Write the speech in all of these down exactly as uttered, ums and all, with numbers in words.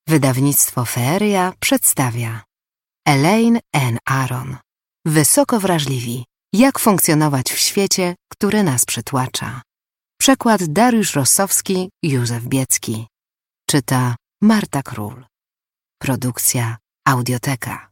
Wydawnictwo Feeria przedstawia Elaine N. Aron. Wysoko wrażliwi. Jak funkcjonować w świecie, który nas przytłacza. Przekład Dariusz Rossowski, Józef Biecki. Czyta Marta Król. Produkcja Audioteka.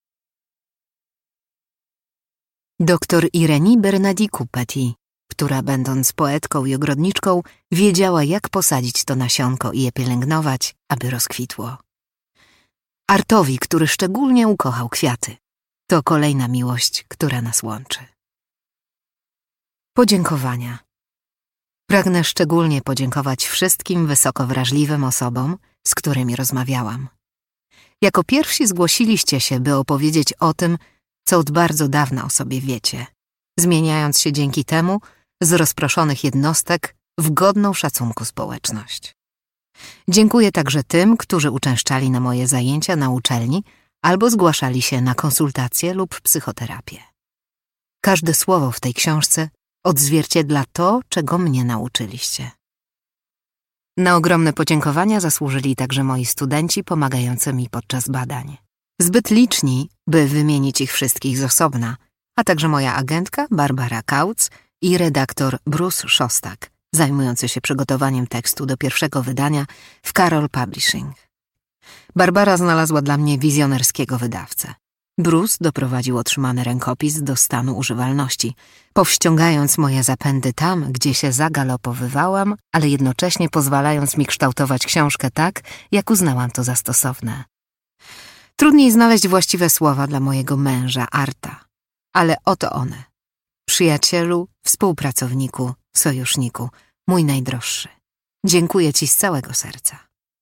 Doktor Irénie Bernardickou-Petit, która będąc poetką i ogrodniczką, wiedziała, jak posadzić to nasionko i je pielęgnować, aby rozkwitło. Artowi, który szczególnie ukochał kwiaty. To kolejna miłość, która nas łączy. Podziękowania. Pragnę szczególnie podziękować wszystkim wysoko wrażliwym osobom, z którymi rozmawiałam. Jako pierwsi zgłosiliście się, by opowiedzieć o tym, co od bardzo dawna o sobie wiecie, zmieniając się dzięki temu z rozproszonych jednostek w godną szacunku społeczność. Dziękuję także tym, którzy uczęszczali na moje zajęcia na uczelni albo zgłaszali się na konsultacje lub psychoterapię. Każde słowo w tej książce odzwierciedla to, czego mnie nauczyliście. Na ogromne podziękowania zasłużyli także moi studenci pomagający mi podczas badań. Zbyt liczni, by wymienić ich wszystkich z osobna, a także moja agentka Barbara Kautz i redaktor Bruce Szostak, zajmujący się przygotowaniem tekstu do pierwszego wydania w Carroll Publishing. Barbara znalazła dla mnie wizjonerskiego wydawcę. Bruce doprowadził otrzymany rękopis do stanu używalności, powściągając moje zapędy tam, gdzie się zagalopowywałam, ale jednocześnie pozwalając mi kształtować książkę tak, jak uznałam to za stosowne. Trudniej znaleźć właściwe słowa dla mojego męża, Arta, ale oto one. Przyjacielu, współpracowniku, sojuszniku, mój najdroższy. Dziękuję ci z całego serca.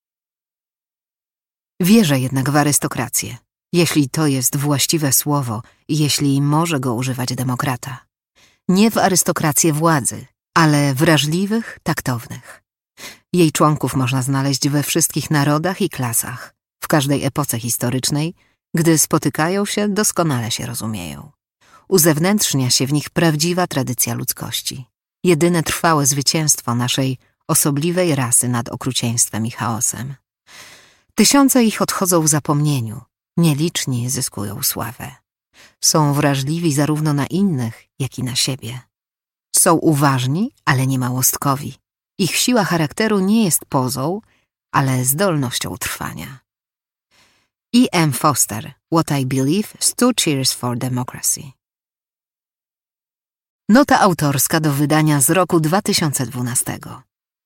Wierzę jednak w arystokrację, jeśli to jest właściwe słowo i jeśli może go używać demokrata. Nie w arystokrację władzy, ale wrażliwych, taktownych. Jej członków można znaleźć we wszystkich narodach i klasach, w każdej epoce historycznej, gdy spotykają się, doskonale się rozumieją. Uzewnętrznia się w nich prawdziwa tradycja ludzkości, jedyne trwałe zwycięstwo naszej osobliwej rasy nad okrucieństwem i chaosem. Tysiące ich odchodzą w zapomnieniu, nieliczni zyskują sławę. Są wrażliwi zarówno na innych, jak i na siebie. Są uważni, ale nie małostkowi. Ich siła charakteru nie jest pozą, ale zdolnością trwania. E. M. Foster, What I Believe, Stu Cheers for Democracy. Nota autorska do wydania z roku dwa tysiące dwunastego.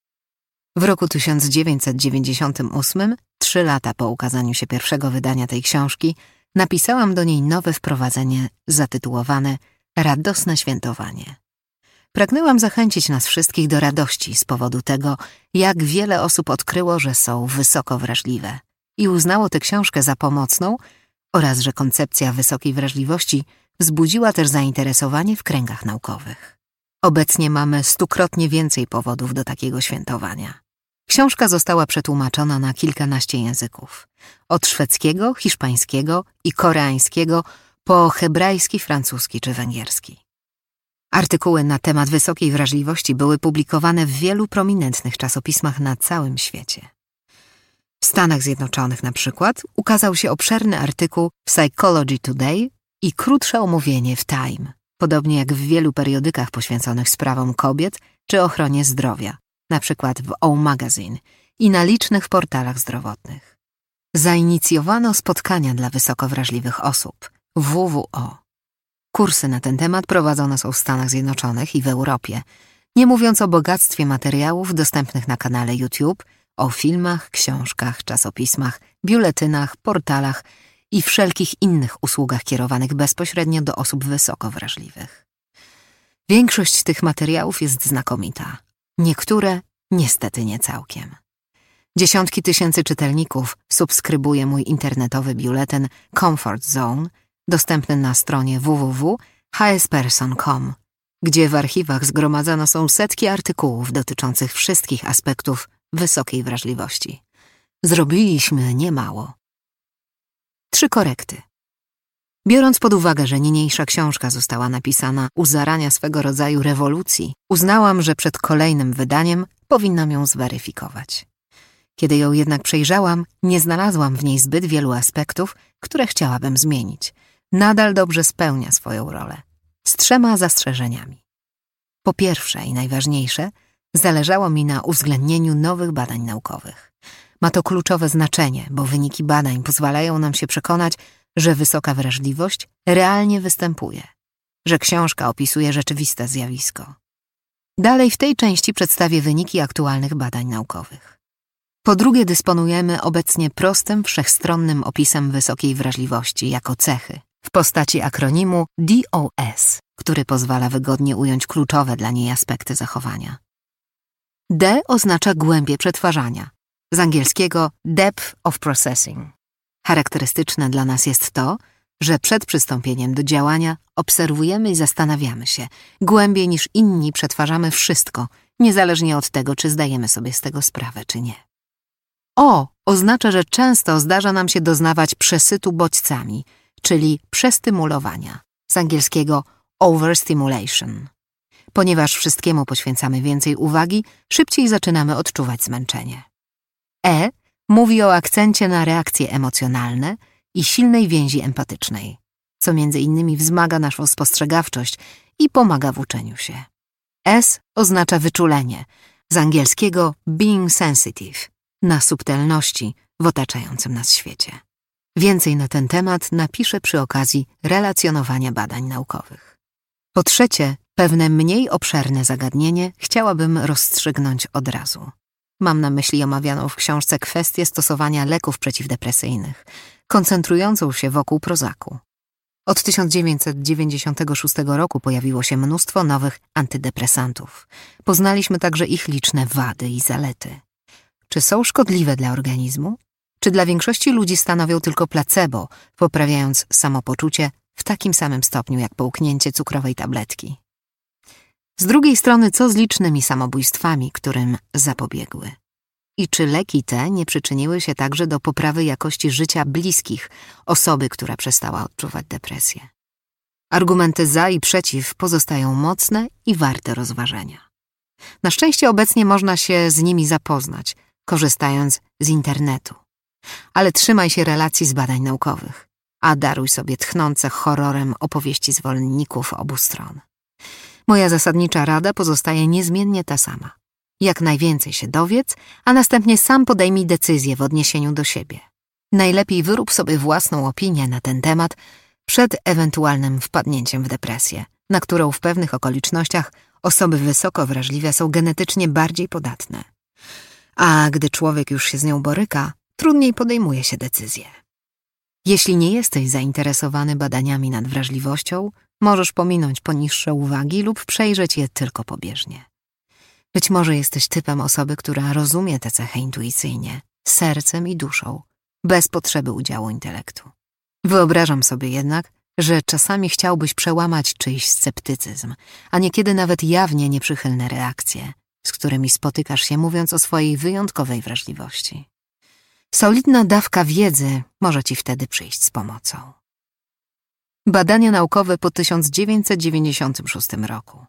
W roku tysiąc dziewięćset dziewięćdziesiątym ósmym, trzy lata po ukazaniu się pierwszego wydania tej książki, napisałam do niej nowe wprowadzenie zatytułowane Radosne świętowanie. Pragnęłam zachęcić nas wszystkich do radości z powodu tego, jak wiele osób odkryło, że są wysoko wrażliwe i uznało tę książkę za pomocną oraz że koncepcja wysokiej wrażliwości wzbudziła też zainteresowanie w kręgach naukowych. Obecnie mamy stukrotnie więcej powodów do takiego świętowania. Książka została przetłumaczona na kilkanaście języków. Od szwedzkiego, hiszpańskiego i koreańskiego po hebrajski, francuski czy węgierski. Artykuły na temat wysokiej wrażliwości były publikowane w wielu prominentnych czasopismach na całym świecie. W Stanach Zjednoczonych na przykład ukazał się obszerny artykuł w Psychology Today i krótsze omówienie w Time, podobnie jak w wielu periodykach poświęconych sprawom kobiet czy ochronie zdrowia, na przykład w O Magazine i na licznych portalach zdrowotnych. Zainicjowano spotkania dla wysoko wrażliwych osób, W W O. Kursy na ten temat prowadzone są w Stanach Zjednoczonych i w Europie, nie mówiąc o bogactwie materiałów dostępnych na kanale YouTube, o filmach, książkach, czasopismach, biuletynach, portalach i wszelkich innych usługach kierowanych bezpośrednio do osób wysoko wrażliwych. Większość tych materiałów jest znakomita. Niektóre niestety nie całkiem. Dziesiątki tysięcy czytelników subskrybuje mój internetowy biuletyn Comfort Zone, dostępny na stronie w w w kropka h s person kropka com, gdzie w archiwach zgromadzone są setki artykułów dotyczących wszystkich aspektów wysokiej wrażliwości. Zrobiliśmy niemało. Trzy korekty. Biorąc pod uwagę, że niniejsza książka została napisana u zarania swego rodzaju rewolucji, uznałam, że przed kolejnym wydaniem powinnam ją zweryfikować. Kiedy ją jednak przejrzałam, nie znalazłam w niej zbyt wielu aspektów, które chciałabym zmienić. Nadal dobrze spełnia swoją rolę. Z trzema zastrzeżeniami. Po pierwsze i najważniejsze, zależało mi na uwzględnieniu nowych badań naukowych. Ma to kluczowe znaczenie, bo wyniki badań pozwalają nam się przekonać, że wysoka wrażliwość realnie występuje, że książka opisuje rzeczywiste zjawisko. Dalej w tej części przedstawię wyniki aktualnych badań naukowych. Po drugie, dysponujemy obecnie prostym, wszechstronnym opisem wysokiej wrażliwości jako cechy w postaci akronimu D O S, który pozwala wygodnie ująć kluczowe dla niej aspekty zachowania. D oznacza głębię przetwarzania, z angielskiego depth of processing. Charakterystyczne dla nas jest to, że przed przystąpieniem do działania obserwujemy i zastanawiamy się. Głębiej niż inni przetwarzamy wszystko, niezależnie od tego, czy zdajemy sobie z tego sprawę, czy nie. O oznacza, że często zdarza nam się doznawać przesytu bodźcami, czyli przestymulowania, z angielskiego overstimulation. Ponieważ wszystkiemu poświęcamy więcej uwagi, szybciej zaczynamy odczuwać zmęczenie. E mówi o akcencie na reakcje emocjonalne i silnej więzi empatycznej, co między innymi wzmaga naszą spostrzegawczość i pomaga w uczeniu się. S oznacza wyczulenie, z angielskiego being sensitive, na subtelności w otaczającym nas świecie. Więcej na ten temat napiszę przy okazji relacjonowania badań naukowych. Po trzecie, pewne mniej obszerne zagadnienie chciałabym rozstrzygnąć od razu. Mam na myśli omawianą w książce kwestię stosowania leków przeciwdepresyjnych, koncentrującą się wokół Prozacu. Od tysiąc dziewięćset dziewięćdziesiątego szóstego roku pojawiło się mnóstwo nowych antydepresantów. Poznaliśmy także ich liczne wady i zalety. Czy są szkodliwe dla organizmu? Czy dla większości ludzi stanowią tylko placebo, poprawiając samopoczucie w takim samym stopniu jak połknięcie cukrowej tabletki? Z drugiej strony, co z licznymi samobójstwami, którym zapobiegły? I czy leki te nie przyczyniły się także do poprawy jakości życia bliskich osoby, która przestała odczuwać depresję? Argumenty za i przeciw pozostają mocne i warte rozważenia. Na szczęście obecnie można się z nimi zapoznać, korzystając z internetu. Ale trzymaj się relacji z badań naukowych, a daruj sobie tchnące horrorem opowieści zwolenników obu stron. Moja zasadnicza rada pozostaje niezmiennie ta sama. Jak najwięcej się dowiedz, a następnie sam podejmij decyzję w odniesieniu do siebie. Najlepiej wyrób sobie własną opinię na ten temat przed ewentualnym wpadnięciem w depresję, na którą w pewnych okolicznościach osoby wysoko wrażliwe są genetycznie bardziej podatne. A gdy człowiek już się z nią boryka, trudniej podejmuje się decyzje. Jeśli nie jesteś zainteresowany badaniami nad wrażliwością, możesz pominąć poniższe uwagi lub przejrzeć je tylko pobieżnie. Być może jesteś typem osoby, która rozumie tę cechę intuicyjnie, sercem i duszą, bez potrzeby udziału intelektu. Wyobrażam sobie jednak, że czasami chciałbyś przełamać czyjś sceptycyzm, a niekiedy nawet jawnie nieprzychylne reakcje, z którymi spotykasz się, mówiąc o swojej wyjątkowej wrażliwości. Solidna dawka wiedzy może ci wtedy przyjść z pomocą. Badania naukowe po tysiąc dziewięćset dziewięćdziesiątym szóstym roku.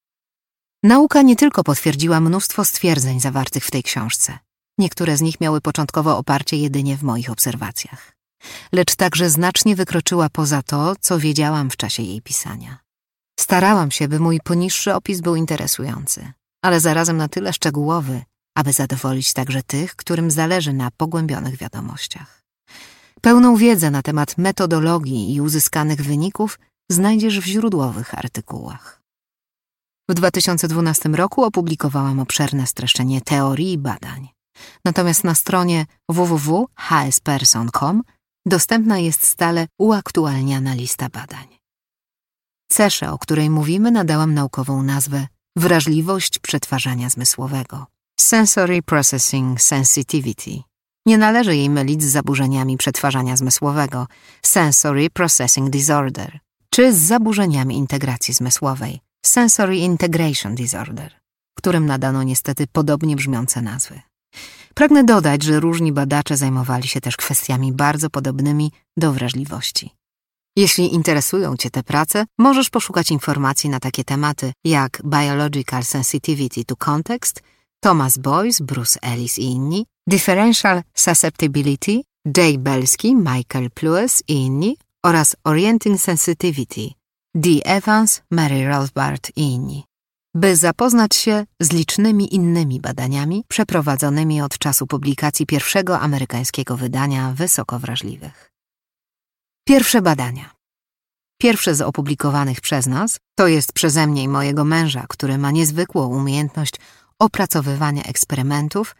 Nauka nie tylko potwierdziła mnóstwo stwierdzeń zawartych w tej książce. Niektóre z nich miały początkowo oparcie jedynie w moich obserwacjach. Lecz także znacznie wykroczyła poza to, co wiedziałam w czasie jej pisania. Starałam się, by mój poniższy opis był interesujący, ale zarazem na tyle szczegółowy, aby zadowolić także tych, którym zależy na pogłębionych wiadomościach. Pełną wiedzę na temat metodologii i uzyskanych wyników znajdziesz w źródłowych artykułach. W dwa tysiące dwunastym roku opublikowałam obszerne streszczenie teorii i badań. Natomiast na stronie w w w kropka h s person kropka com dostępna jest stale uaktualniana lista badań. Cesze, o której mówimy, nadałam naukową nazwę wrażliwość przetwarzania zmysłowego. Sensory Processing Sensitivity. Nie należy jej mylić z zaburzeniami przetwarzania zmysłowego, Sensory Processing Disorder, czy z zaburzeniami integracji zmysłowej, Sensory Integration Disorder, którym nadano niestety podobnie brzmiące nazwy. Pragnę dodać, że różni badacze zajmowali się też kwestiami bardzo podobnymi do wrażliwości. Jeśli interesują Cię te prace, możesz poszukać informacji na takie tematy jak Biological Sensitivity to Context Thomas Boyce, Bruce Ellis i inni, Differential Susceptibility, Jay Belsky, Michael Plewes i inni oraz Orienting Sensitivity, Dee Evans, Mary Rothbard i inni, by zapoznać się z licznymi innymi badaniami przeprowadzonymi od czasu publikacji pierwszego amerykańskiego wydania wysoko wrażliwych. Pierwsze badania. Pierwsze z opublikowanych przez nas, to jest przeze mnie i mojego męża, który ma niezwykłą umiejętność opracowywania eksperymentów,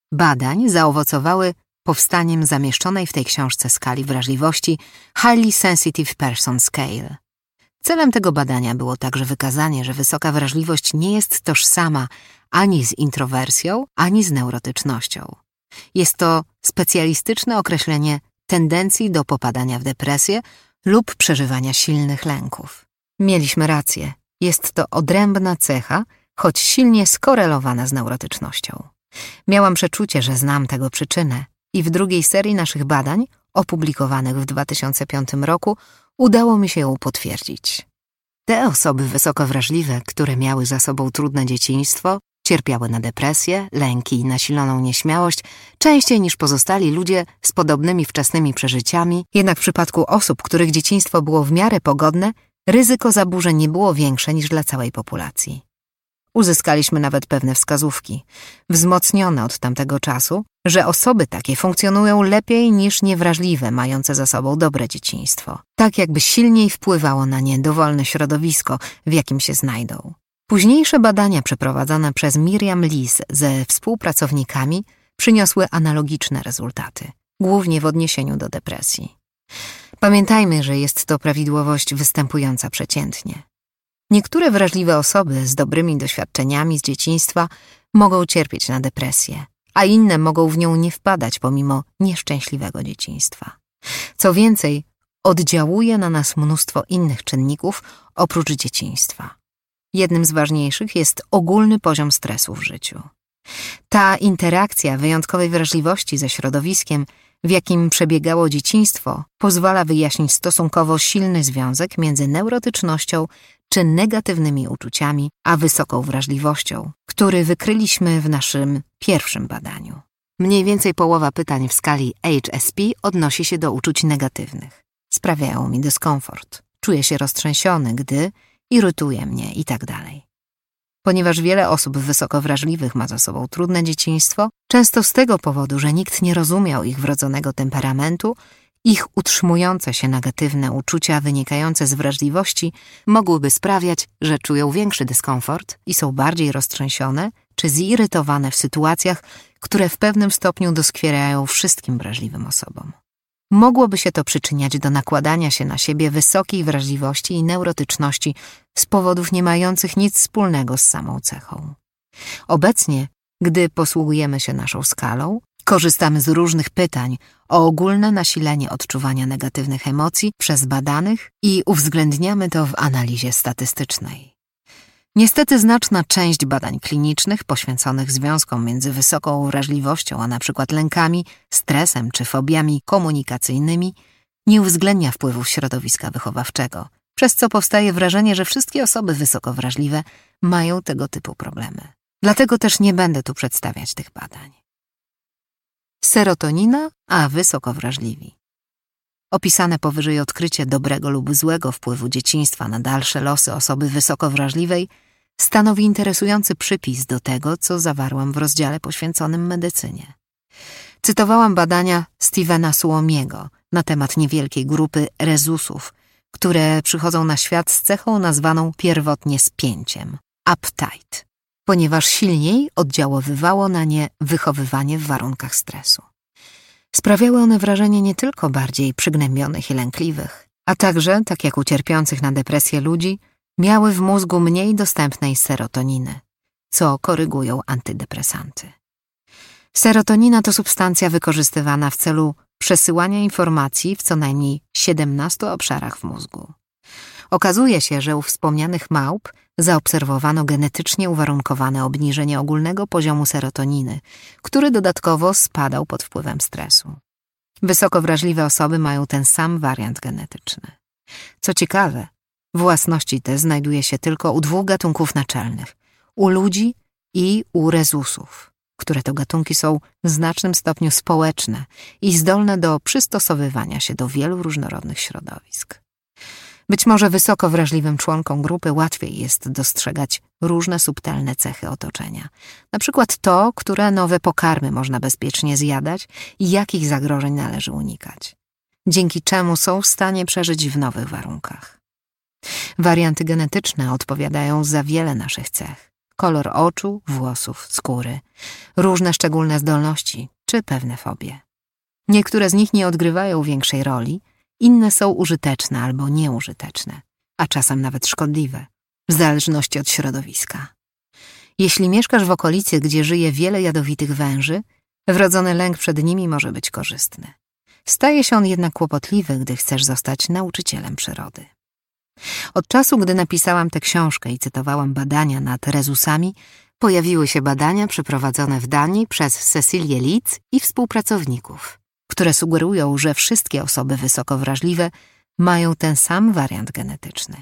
badań zaowocowały powstaniem zamieszczonej w tej książce skali wrażliwości Highly Sensitive Person Scale. Celem tego badania było także wykazanie, że wysoka wrażliwość nie jest tożsama ani z introwersją, ani z neurotycznością. Jest to specjalistyczne określenie tendencji do popadania w depresję lub przeżywania silnych lęków. Mieliśmy rację. Jest to odrębna cecha, choć silnie skorelowana z neurotycznością. Miałam przeczucie, że znam tego przyczynę i w drugiej serii naszych badań, opublikowanych w dwa tysiące piątym roku, udało mi się ją potwierdzić. Te osoby wysoko wrażliwe, które miały za sobą trudne dzieciństwo, cierpiały na depresję, lęki i nasiloną nieśmiałość częściej niż pozostali ludzie z podobnymi wczesnymi przeżyciami, jednak w przypadku osób, których dzieciństwo było w miarę pogodne, ryzyko zaburzeń nie było większe niż dla całej populacji. Uzyskaliśmy nawet pewne wskazówki, wzmocnione od tamtego czasu, że osoby takie funkcjonują lepiej niż niewrażliwe, mające za sobą dobre dzieciństwo, tak jakby silniej wpływało na nie dowolne środowisko, w jakim się znajdą. Późniejsze badania przeprowadzone przez Miriam Lees ze współpracownikami przyniosły analogiczne rezultaty, głównie w odniesieniu do depresji. Pamiętajmy, że jest to prawidłowość występująca przeciętnie. Niektóre wrażliwe osoby z dobrymi doświadczeniami z dzieciństwa mogą cierpieć na depresję, a inne mogą w nią nie wpadać pomimo nieszczęśliwego dzieciństwa. Co więcej, oddziałuje na nas mnóstwo innych czynników oprócz dzieciństwa. Jednym z ważniejszych jest ogólny poziom stresu w życiu. Ta interakcja wyjątkowej wrażliwości ze środowiskiem, w jakim przebiegało dzieciństwo, pozwala wyjaśnić stosunkowo silny związek między neurotycznością czy negatywnymi uczuciami, a wysoką wrażliwością, który wykryliśmy w naszym pierwszym badaniu. Mniej więcej połowa pytań w skali H S P odnosi się do uczuć negatywnych. Sprawiają mi dyskomfort, czuję się roztrzęsiony, gdy, irytuje mnie i tak dalej. Ponieważ wiele osób wysoko wrażliwych ma za sobą trudne dzieciństwo, często z tego powodu, że nikt nie rozumiał ich wrodzonego temperamentu, ich utrzymujące się negatywne uczucia wynikające z wrażliwości mogłyby sprawiać, że czują większy dyskomfort i są bardziej roztrzęsione czy zirytowane w sytuacjach, które w pewnym stopniu doskwierają wszystkim wrażliwym osobom. Mogłoby się to przyczyniać do nakładania się na siebie wysokiej wrażliwości i neurotyczności z powodów nie mających nic wspólnego z samą cechą. Obecnie, gdy posługujemy się naszą skalą, korzystamy z różnych pytań o ogólne nasilenie odczuwania negatywnych emocji przez badanych i uwzględniamy to w analizie statystycznej. Niestety znaczna część badań klinicznych poświęconych związkom między wysoką wrażliwością a np. lękami, stresem czy fobiami komunikacyjnymi nie uwzględnia wpływów środowiska wychowawczego, przez co powstaje wrażenie, że wszystkie osoby wysoko wrażliwe mają tego typu problemy. Dlatego też nie będę tu przedstawiać tych badań. Serotonina a wysoko wrażliwi. Opisane powyżej odkrycie dobrego lub złego wpływu dzieciństwa na dalsze losy osoby wysoko wrażliwej stanowi interesujący przypis do tego, co zawarłam w rozdziale poświęconym medycynie. Cytowałam badania Stephena Suomiego na temat niewielkiej grupy rezusów, które przychodzą na świat z cechą nazwaną pierwotnie spięciem – uptight, ponieważ silniej oddziaływało na nie wychowywanie w warunkach stresu. Sprawiały one wrażenie nie tylko bardziej przygnębionych i lękliwych, a także, tak jak u cierpiących na depresję ludzi, miały w mózgu mniej dostępnej serotoniny, co korygują antydepresanty. Serotonina to substancja wykorzystywana w celu przesyłania informacji w co najmniej siedemnastu obszarach w mózgu. Okazuje się, że u wspomnianych małp zaobserwowano genetycznie uwarunkowane obniżenie ogólnego poziomu serotoniny, który dodatkowo spadał pod wpływem stresu. Wysoko wrażliwe osoby mają ten sam wariant genetyczny. Co ciekawe, własności te znajduje się tylko u dwóch gatunków naczelnych – u ludzi i u rezusów, które to gatunki są w znacznym stopniu społeczne i zdolne do przystosowywania się do wielu różnorodnych środowisk. Być może wysoko wrażliwym członkom grupy łatwiej jest dostrzegać różne subtelne cechy otoczenia. Na przykład to, które nowe pokarmy można bezpiecznie zjadać i jakich zagrożeń należy unikać, dzięki czemu są w stanie przeżyć w nowych warunkach. Warianty genetyczne odpowiadają za wiele naszych cech. Kolor oczu, włosów, skóry, różne szczególne zdolności czy pewne fobie. Niektóre z nich nie odgrywają większej roli, inne są użyteczne albo nieużyteczne, a czasem nawet szkodliwe, w zależności od środowiska. Jeśli mieszkasz w okolicy, gdzie żyje wiele jadowitych węży, wrodzony lęk przed nimi może być korzystny. Staje się on jednak kłopotliwy, gdy chcesz zostać nauczycielem przyrody. Od czasu, gdy napisałam tę książkę i cytowałam badania nad rezusami, pojawiły się badania przeprowadzone w Danii przez Cecilię Litz i współpracowników, które sugerują, że wszystkie osoby wysoko wrażliwe mają ten sam wariant genetyczny.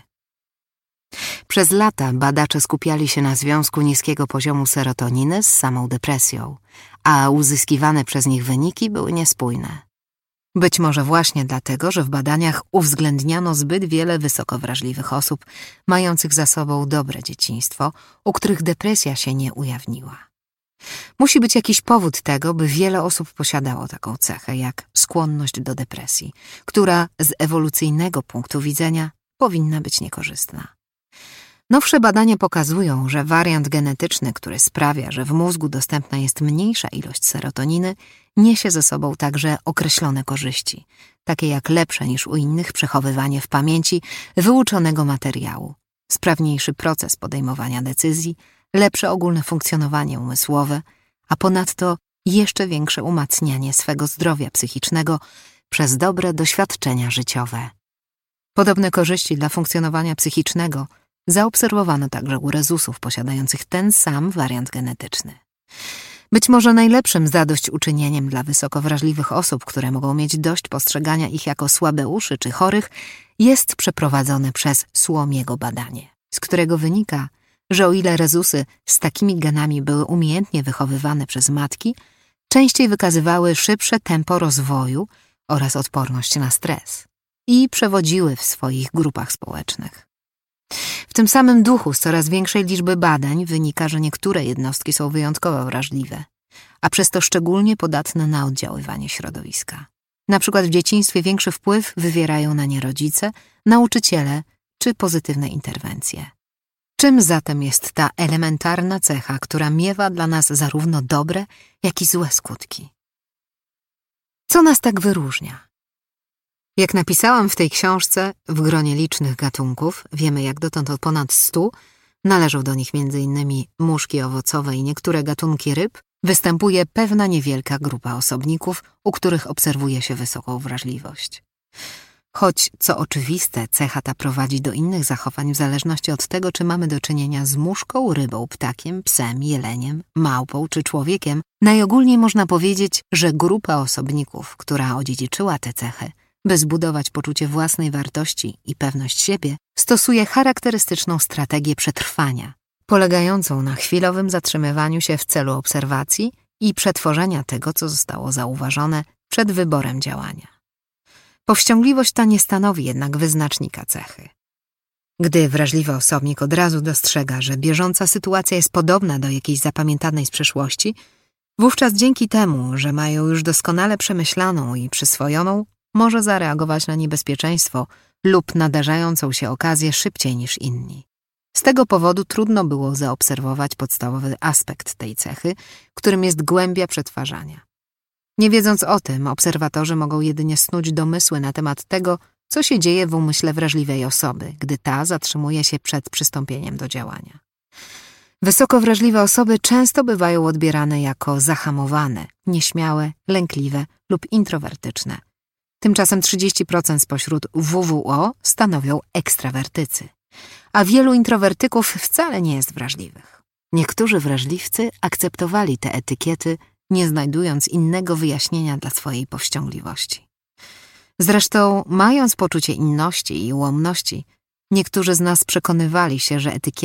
Przez lata badacze skupiali się na związku niskiego poziomu serotoniny z samą depresją, a uzyskiwane przez nich wyniki były niespójne. Być może właśnie dlatego, że w badaniach uwzględniano zbyt wiele wysoko wrażliwych osób mających za sobą dobre dzieciństwo, u których depresja się nie ujawniła. Musi być jakiś powód tego, by wiele osób posiadało taką cechę jak skłonność do depresji, która z ewolucyjnego punktu widzenia powinna być niekorzystna. Nowsze badania pokazują, że wariant genetyczny, który sprawia, że w mózgu dostępna jest mniejsza ilość serotoniny, niesie ze sobą także określone korzyści, takie jak lepsze niż u innych przechowywanie w pamięci wyuczonego materiału, sprawniejszy proces podejmowania decyzji, lepsze ogólne funkcjonowanie umysłowe, a ponadto jeszcze większe umacnianie swego zdrowia psychicznego przez dobre doświadczenia życiowe. Podobne korzyści dla funkcjonowania psychicznego zaobserwowano także u rezusów posiadających ten sam wariant genetyczny. Być może najlepszym zadośćuczynieniem dla wysoko wrażliwych osób, które mogą mieć dość postrzegania ich jako słabeuszy czy chorych, jest przeprowadzone przez Suomiego badanie, z którego wynika, że o ile rezusy z takimi genami były umiejętnie wychowywane przez matki, częściej wykazywały szybsze tempo rozwoju oraz odporność na stres i przewodziły w swoich grupach społecznych. W tym samym duchu z coraz większej liczby badań wynika, że niektóre jednostki są wyjątkowo wrażliwe, a przez to szczególnie podatne na oddziaływanie środowiska. Na przykład w dzieciństwie większy wpływ wywierają na nie rodzice, nauczyciele czy pozytywne interwencje. Czym zatem jest ta elementarna cecha, która miewa dla nas zarówno dobre, jak i złe skutki? Co nas tak wyróżnia? Jak napisałam w tej książce, w gronie licznych gatunków, wiemy jak dotąd o ponad stu, należą do nich między innymi muszki owocowe i niektóre gatunki ryb, występuje pewna niewielka grupa osobników, u których obserwuje się wysoką wrażliwość. Choć, co oczywiste, cecha ta prowadzi do innych zachowań w zależności od tego, czy mamy do czynienia z muszką, rybą, ptakiem, psem, jeleniem, małpą czy człowiekiem, najogólniej można powiedzieć, że grupa osobników, która odziedziczyła te cechy, by zbudować poczucie własnej wartości i pewność siebie, stosuje charakterystyczną strategię przetrwania, polegającą na chwilowym zatrzymywaniu się w celu obserwacji i przetworzenia tego, co zostało zauważone przed wyborem działania. Powściągliwość ta nie stanowi jednak wyznacznika cechy. Gdy wrażliwy osobnik od razu dostrzega, że bieżąca sytuacja jest podobna do jakiejś zapamiętanej z przeszłości, wówczas dzięki temu, że ma ją już doskonale przemyślaną i przyswojoną, może zareagować na niebezpieczeństwo lub nadarzającą się okazję szybciej niż inni. Z tego powodu trudno było zaobserwować podstawowy aspekt tej cechy, którym jest głębia przetwarzania. Nie wiedząc o tym, obserwatorzy mogą jedynie snuć domysły na temat tego, co się dzieje w umyśle wrażliwej osoby, gdy ta zatrzymuje się przed przystąpieniem do działania. Wysoko wrażliwe osoby często bywają odbierane jako zahamowane, nieśmiałe, lękliwe lub introwertyczne. Tymczasem trzydzieści procent spośród W W O stanowią ekstrawertycy, a wielu introwertyków wcale nie jest wrażliwych. Niektórzy wrażliwcy akceptowali te etykiety, nie znajdując innego wyjaśnienia dla swojej powściągliwości. Zresztą, mając poczucie inności i ułomności, niektórzy z nas przekonywali się, że etykieta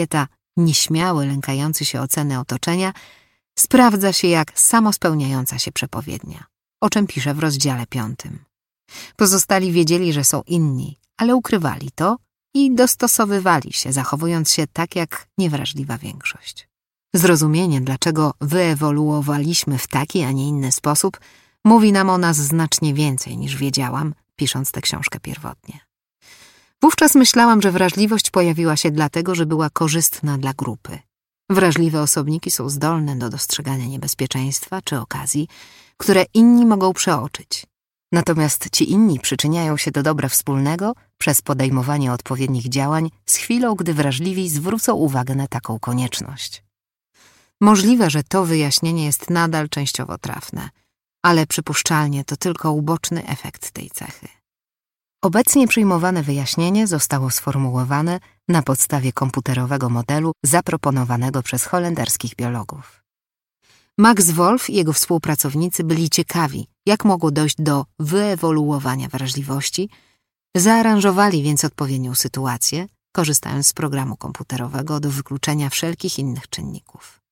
nieśmiały, lękający się oceny otoczenia, sprawdza się jak samospełniająca się przepowiednia, o czym pisze w rozdziale piątym. Pozostali wiedzieli, że są inni, ale ukrywali to i dostosowywali się, zachowując się tak jak niewrażliwa większość. Zrozumienie, dlaczego wyewoluowaliśmy w taki, a nie inny sposób, mówi nam o nas znacznie więcej niż wiedziałam, pisząc tę książkę pierwotnie. Wówczas myślałam, że wrażliwość pojawiła się dlatego, że była korzystna dla grupy. Wrażliwe osobniki są zdolne do dostrzegania niebezpieczeństwa czy okazji, które inni mogą przeoczyć. Natomiast ci inni przyczyniają się do dobra wspólnego przez podejmowanie odpowiednich działań z chwilą, gdy wrażliwi zwrócą uwagę na taką konieczność. Możliwe, że to wyjaśnienie jest nadal częściowo trafne, ale przypuszczalnie to tylko uboczny efekt tej cechy. Obecnie przyjmowane wyjaśnienie zostało sformułowane na podstawie komputerowego modelu zaproponowanego przez holenderskich biologów. Max Wolf i jego współpracownicy byli ciekawi, jak mogło dojść do wyewoluowania wrażliwości, zaaranżowali więc odpowiednią sytuację, korzystając z programu komputerowego do wykluczenia wszelkich innych czynników.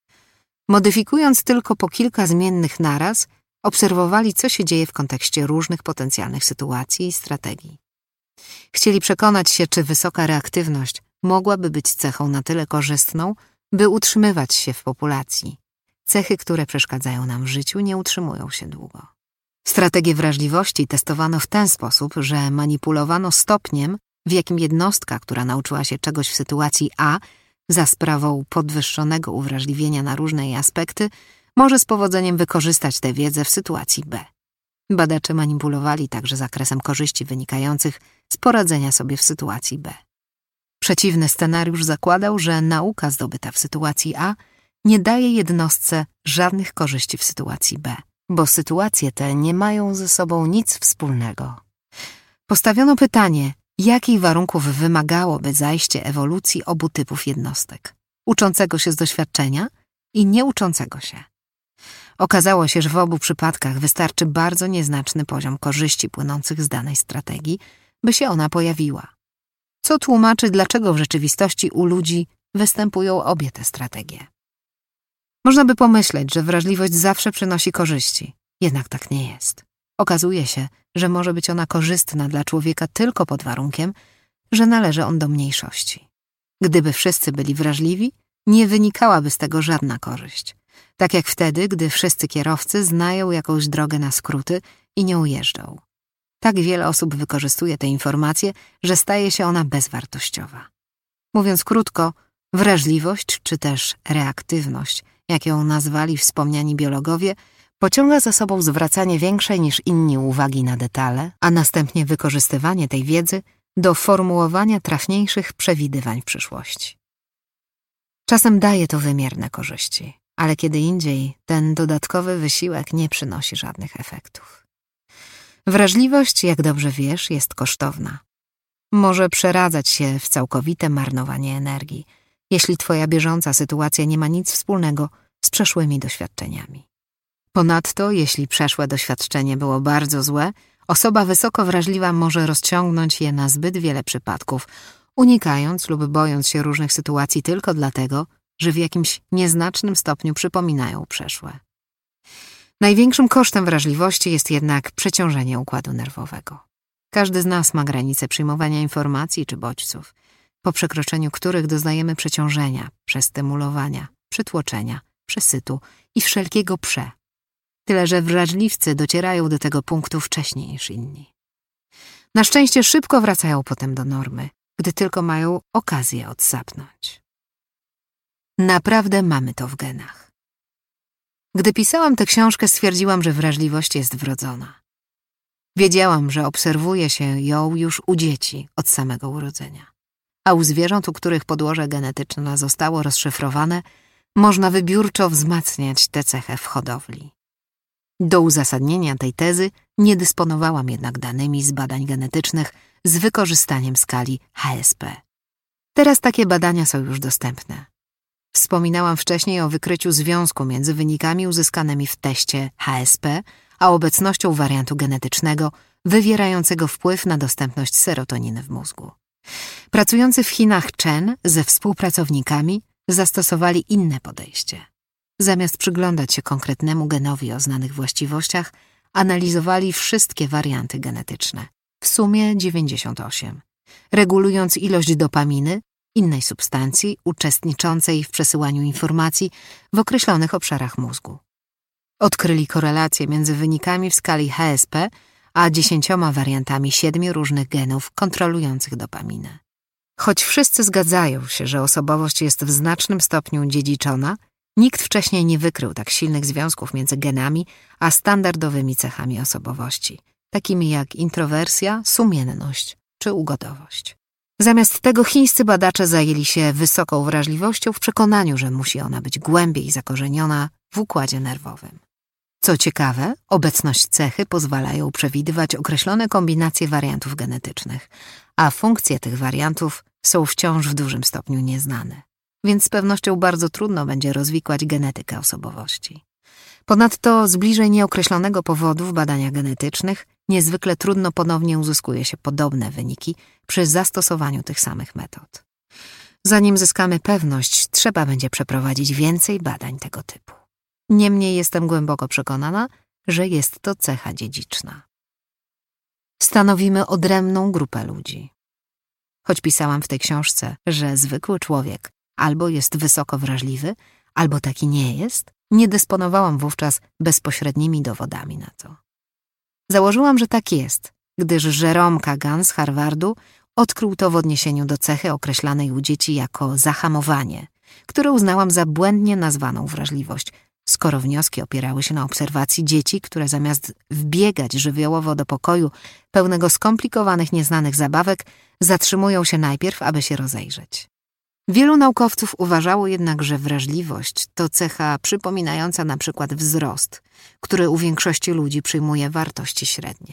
Modyfikując tylko po kilka zmiennych naraz, obserwowali, co się dzieje w kontekście różnych potencjalnych sytuacji i strategii. Chcieli przekonać się, czy wysoka reaktywność mogłaby być cechą na tyle korzystną, by utrzymywać się w populacji. Cechy, które przeszkadzają nam w życiu, nie utrzymują się długo. Strategię wrażliwości testowano w ten sposób, że manipulowano stopniem, w jakim jednostka, która nauczyła się czegoś w sytuacji A, za sprawą podwyższonego uwrażliwienia na różne jej aspekty, może z powodzeniem wykorzystać tę wiedzę w sytuacji B. Badacze manipulowali także zakresem korzyści wynikających z poradzenia sobie w sytuacji B. Przeciwny scenariusz zakładał, że nauka zdobyta w sytuacji A nie daje jednostce żadnych korzyści w sytuacji B, bo sytuacje te nie mają ze sobą nic wspólnego. Postawiono pytanie, jakich warunków wymagałoby zajście ewolucji obu typów jednostek, uczącego się z doświadczenia i nieuczącego się. Okazało się, że w obu przypadkach wystarczy bardzo nieznaczny poziom korzyści płynących z danej strategii, by się ona pojawiła. Co tłumaczy, dlaczego w rzeczywistości u ludzi występują obie te strategie. Można by pomyśleć, że wrażliwość zawsze przynosi korzyści, jednak tak nie jest. Okazuje się, że może być ona korzystna dla człowieka tylko pod warunkiem, że należy on do mniejszości. Gdyby wszyscy byli wrażliwi, nie wynikałaby z tego żadna korzyść. Tak jak wtedy, gdy wszyscy kierowcy znają jakąś drogę na skróty i nią jeżdżą. Tak wiele osób wykorzystuje te informacje, że staje się ona bezwartościowa. Mówiąc krótko, wrażliwość czy też reaktywność, jak ją nazwali wspomniani biologowie, pociąga za sobą zwracanie większej niż inni uwagi na detale, a następnie wykorzystywanie tej wiedzy do formułowania trafniejszych przewidywań w przyszłości. Czasem daje to wymierne korzyści, ale kiedy indziej ten dodatkowy wysiłek nie przynosi żadnych efektów. Wrażliwość, jak dobrze wiesz, jest kosztowna. Może przeradzać się w całkowite marnowanie energii, jeśli twoja bieżąca sytuacja nie ma nic wspólnego z przeszłymi doświadczeniami. Ponadto, jeśli przeszłe doświadczenie było bardzo złe, osoba wysoko wrażliwa może rozciągnąć je na zbyt wiele przypadków, unikając lub bojąc się różnych sytuacji tylko dlatego, że w jakimś nieznacznym stopniu przypominają przeszłe. Największym kosztem wrażliwości jest jednak przeciążenie układu nerwowego. Każdy z nas ma granice przyjmowania informacji czy bodźców, po przekroczeniu których doznajemy przeciążenia, przestymulowania, przytłoczenia, przesytu i wszelkiego prze. Tyle, że wrażliwcy docierają do tego punktu wcześniej niż inni. Na szczęście szybko wracają potem do normy, gdy tylko mają okazję odsapnąć. Naprawdę mamy to w genach. Gdy pisałam tę książkę, stwierdziłam, że wrażliwość jest wrodzona. Wiedziałam, że obserwuje się ją już u dzieci od samego urodzenia, a u zwierząt, u których podłoże genetyczne zostało rozszyfrowane, można wybiórczo wzmacniać tę cechę w hodowli. Do uzasadnienia tej tezy nie dysponowałam jednak danymi z badań genetycznych z wykorzystaniem skali H S P. Teraz takie badania są już dostępne. Wspominałam wcześniej o wykryciu związku między wynikami uzyskanymi w teście H S P, a obecnością wariantu genetycznego wywierającego wpływ na dostępność serotoniny w mózgu. Pracujący w Chinach Chen ze współpracownikami zastosowali inne podejście. Zamiast przyglądać się konkretnemu genowi o znanych właściwościach, analizowali wszystkie warianty genetyczne, w sumie dziewięćdziesiąt osiem, regulując ilość dopaminy, innej substancji uczestniczącej w przesyłaniu informacji w określonych obszarach mózgu. Odkryli korelację między wynikami w skali H S P a dziesięcioma wariantami siedmiu różnych genów kontrolujących dopaminę. Choć wszyscy zgadzają się, że osobowość jest w znacznym stopniu dziedziczona, nikt wcześniej nie wykrył tak silnych związków między genami a standardowymi cechami osobowości, takimi jak introwersja, sumienność czy ugodowość. Zamiast tego chińscy badacze zajęli się wysoką wrażliwością w przekonaniu, że musi ona być głębiej zakorzeniona w układzie nerwowym. Co ciekawe, obecność cechy pozwalają przewidywać określone kombinacje wariantów genetycznych, a funkcje tych wariantów są wciąż w dużym stopniu nieznane, więc z pewnością bardzo trudno będzie rozwikłać genetykę osobowości. Ponadto z bliżej nieokreślonego powodu w badaniach genetycznych niezwykle trudno ponownie uzyskuje się podobne wyniki przy zastosowaniu tych samych metod. Zanim zyskamy pewność, trzeba będzie przeprowadzić więcej badań tego typu. Niemniej jestem głęboko przekonana, że jest to cecha dziedziczna. Stanowimy odrębną grupę ludzi. Choć pisałam w tej książce, że zwykły człowiek albo jest wysoko wrażliwy, albo taki nie jest, nie dysponowałam wówczas bezpośrednimi dowodami na to. Założyłam, że tak jest, gdyż Jerome Kagan z Harvardu odkrył to w odniesieniu do cechy określanej u dzieci jako zahamowanie, które uznałam za błędnie nazwaną wrażliwość, skoro wnioski opierały się na obserwacji dzieci, które zamiast wbiegać żywiołowo do pokoju pełnego skomplikowanych, nieznanych zabawek, zatrzymują się najpierw, aby się rozejrzeć. Wielu naukowców uważało jednak, że wrażliwość to cecha przypominająca na przykład wzrost, który u większości ludzi przyjmuje wartości średnie.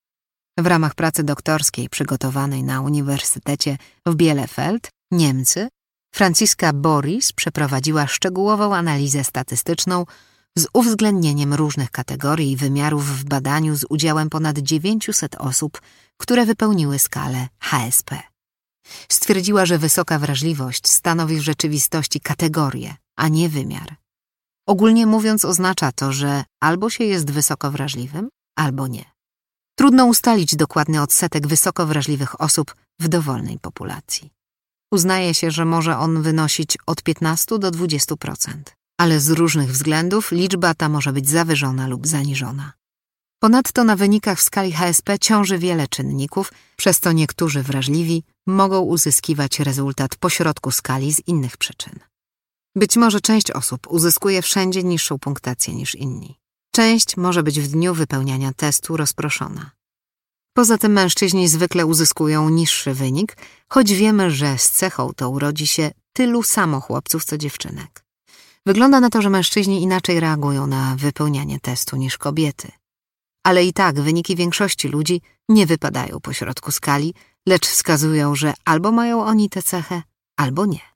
W ramach pracy doktorskiej przygotowanej na Uniwersytecie w Bielefeld, Niemcy, Franciska Boris przeprowadziła szczegółową analizę statystyczną z uwzględnieniem różnych kategorii i wymiarów w badaniu z udziałem ponad dziewięciuset osób, które wypełniły skalę H S P. Stwierdziła, że wysoka wrażliwość stanowi w rzeczywistości kategorię, a nie wymiar. Ogólnie mówiąc oznacza to, że albo się jest wysoko wrażliwym, albo nie. Trudno ustalić dokładny odsetek wysoko wrażliwych osób w dowolnej populacji. Uznaje się, że może on wynosić od piętnastu do dwudziestu procent, ale z różnych względów liczba ta może być zawyżona lub zaniżona. Ponadto na wynikach w skali H S P ciąży wiele czynników, przez co niektórzy wrażliwi mogą uzyskiwać rezultat pośrodku skali z innych przyczyn. Być może część osób uzyskuje wszędzie niższą punktację niż inni. Część może być w dniu wypełniania testu rozproszona. Poza tym mężczyźni zwykle uzyskują niższy wynik, choć wiemy, że z cechą tą rodzi się tylu samo chłopców co dziewczynek. Wygląda na to, że mężczyźni inaczej reagują na wypełnianie testu niż kobiety. Ale i tak wyniki większości ludzi nie wypadają pośrodku skali, lecz wskazują, że albo mają oni tę cechę, albo nie.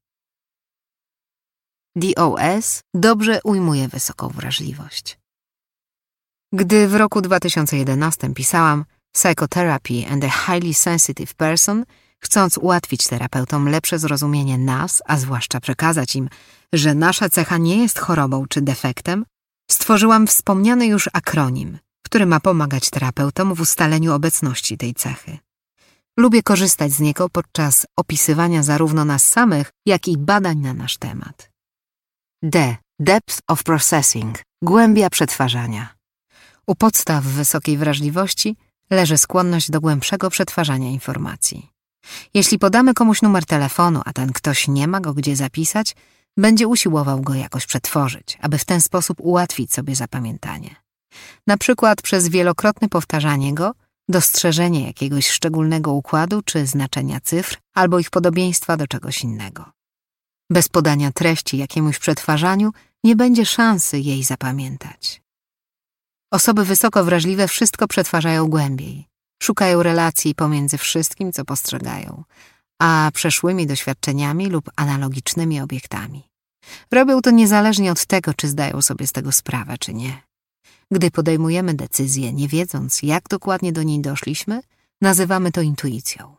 D O S dobrze ujmuje wysoką wrażliwość. Gdy w roku dwa tysiące jedenastym pisałam Psychotherapy and a Highly Sensitive Person, chcąc ułatwić terapeutom lepsze zrozumienie nas, a zwłaszcza przekazać im, że nasza cecha nie jest chorobą czy defektem, stworzyłam wspomniany już akronim, który ma pomagać terapeutom w ustaleniu obecności tej cechy. Lubię korzystać z niego podczas opisywania zarówno nas samych, jak i badań na nasz temat. D. Depth of Processing. Głębia przetwarzania. U podstaw wysokiej wrażliwości leży skłonność do głębszego przetwarzania informacji. Jeśli podamy komuś numer telefonu, a ten ktoś nie ma go gdzie zapisać, będzie usiłował go jakoś przetworzyć, aby w ten sposób ułatwić sobie zapamiętanie. Na przykład przez wielokrotne powtarzanie go, dostrzeżenie jakiegoś szczególnego układu czy znaczenia cyfr albo ich podobieństwa do czegoś innego. Bez podania treści jakiemuś przetwarzaniu nie będzie szansy jej zapamiętać. Osoby wysoko wrażliwe wszystko przetwarzają głębiej. Szukają relacji pomiędzy wszystkim, co postrzegają, a przeszłymi doświadczeniami lub analogicznymi obiektami. Robią to niezależnie od tego, czy zdają sobie z tego sprawę, czy nie. Gdy podejmujemy decyzję, nie wiedząc, jak dokładnie do niej doszliśmy, nazywamy to intuicją.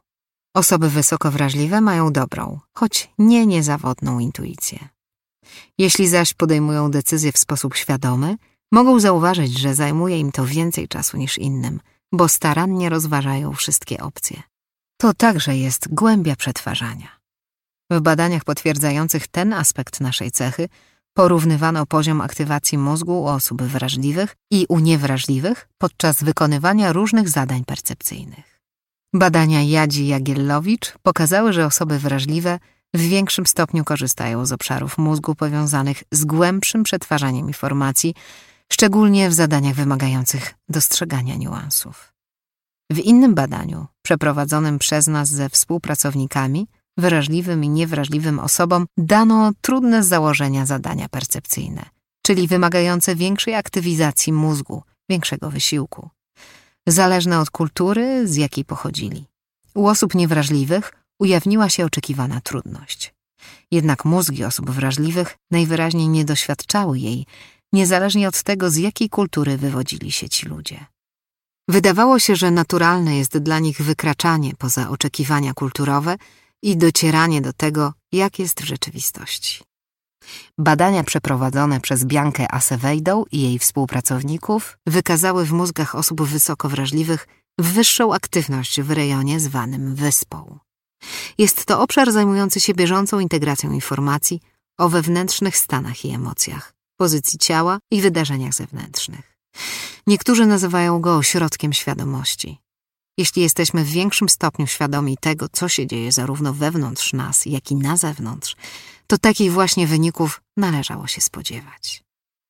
Osoby wysoko wrażliwe mają dobrą, choć nie niezawodną intuicję. Jeśli zaś podejmują decyzje w sposób świadomy, mogą zauważyć, że zajmuje im to więcej czasu niż innym, bo starannie rozważają wszystkie opcje. To także jest głębia przetwarzania. W badaniach potwierdzających ten aspekt naszej cechy porównywano poziom aktywacji mózgu u osób wrażliwych i u niewrażliwych podczas wykonywania różnych zadań percepcyjnych. Badania Jadzi-Jagiellowicz pokazały, że osoby wrażliwe w większym stopniu korzystają z obszarów mózgu powiązanych z głębszym przetwarzaniem informacji, szczególnie w zadaniach wymagających dostrzegania niuansów. W innym badaniu, przeprowadzonym przez nas ze współpracownikami, wrażliwym i niewrażliwym osobom dano trudne z założenia zadania percepcyjne, czyli wymagające większej aktywizacji mózgu, większego wysiłku, zależne od kultury, z jakiej pochodzili. U osób niewrażliwych ujawniła się oczekiwana trudność. Jednak mózgi osób wrażliwych najwyraźniej nie doświadczały jej, niezależnie od tego, z jakiej kultury wywodzili się ci ludzie. Wydawało się, że naturalne jest dla nich wykraczanie poza oczekiwania kulturowe i docieranie do tego, jak jest w rzeczywistości. Badania przeprowadzone przez Biankę Aceveidą i jej współpracowników wykazały w mózgach osób wysoko wrażliwych wyższą aktywność w rejonie zwanym wyspą. Jest to obszar zajmujący się bieżącą integracją informacji o wewnętrznych stanach i emocjach, pozycji ciała i wydarzeniach zewnętrznych. Niektórzy nazywają go ośrodkiem świadomości. Jeśli jesteśmy w większym stopniu świadomi tego, co się dzieje zarówno wewnątrz nas, jak i na zewnątrz, to takich właśnie wyników należało się spodziewać.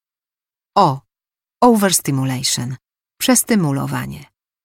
O. Overstimulation. Przestymulowanie.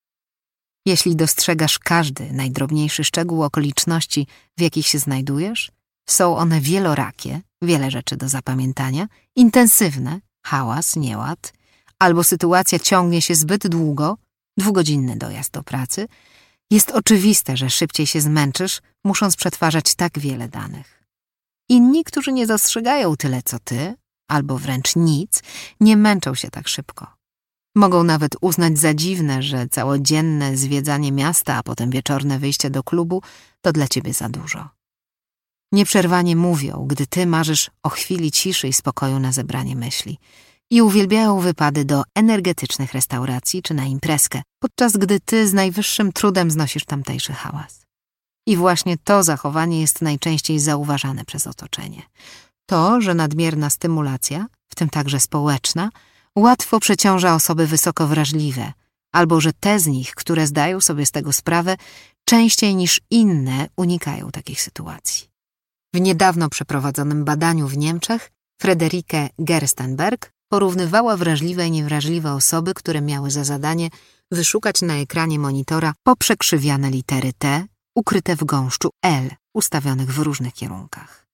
Jeśli dostrzegasz każdy najdrobniejszy szczegół okoliczności, w jakich się znajdujesz, są one wielorakie, wiele rzeczy do zapamiętania, intensywne, hałas, nieład, albo sytuacja ciągnie się zbyt długo, dwugodzinny dojazd do pracy, jest oczywiste, że szybciej się zmęczysz, musząc przetwarzać tak wiele danych. Inni, którzy nie dostrzegają tyle co ty, albo wręcz nic, nie męczą się tak szybko. Mogą nawet uznać za dziwne, że całodzienne zwiedzanie miasta, a potem wieczorne wyjście do klubu to dla ciebie za dużo. Nieprzerwanie mówią, gdy ty marzysz o chwili ciszy i spokoju na zebranie myśli i uwielbiają wypady do energetycznych restauracji czy na imprezkę, podczas gdy ty z najwyższym trudem znosisz tamtejszy hałas. I właśnie to zachowanie jest najczęściej zauważane przez otoczenie. To, że nadmierna stymulacja, w tym także społeczna, łatwo przeciąża osoby wysoko wrażliwe, albo że te z nich, które zdają sobie z tego sprawę, częściej niż inne unikają takich sytuacji. W niedawno przeprowadzonym badaniu w Niemczech Friederike Gerstenberg porównywała wrażliwe i niewrażliwe osoby, które miały za zadanie wyszukać na ekranie monitora poprzekrzywiane litery T ukryte w gąszczu L, ustawionych w różnych kierunkach.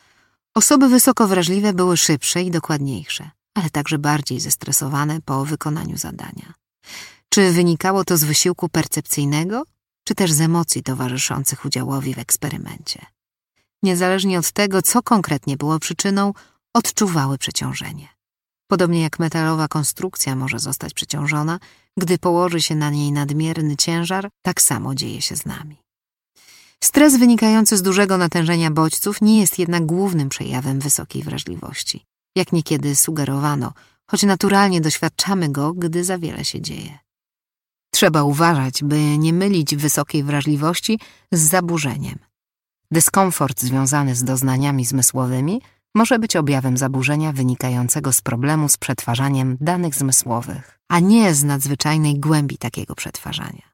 Osoby wysoko wrażliwe były szybsze i dokładniejsze, ale także bardziej zestresowane po wykonaniu zadania. Czy wynikało to z wysiłku percepcyjnego, czy też z emocji towarzyszących udziałowi w eksperymencie? Niezależnie od tego, co konkretnie było przyczyną, odczuwały przeciążenie. Podobnie jak metalowa konstrukcja może zostać przeciążona, gdy położy się na niej nadmierny ciężar, tak samo dzieje się z nami. Stres wynikający z dużego natężenia bodźców nie jest jednak głównym przejawem wysokiej wrażliwości, jak niekiedy sugerowano, choć naturalnie doświadczamy go, gdy za wiele się dzieje. Trzeba uważać, by nie mylić wysokiej wrażliwości z zaburzeniem. Dyskomfort związany z doznaniami zmysłowymi może być objawem zaburzenia wynikającego z problemu z przetwarzaniem danych zmysłowych, a nie z nadzwyczajnej głębi takiego przetwarzania.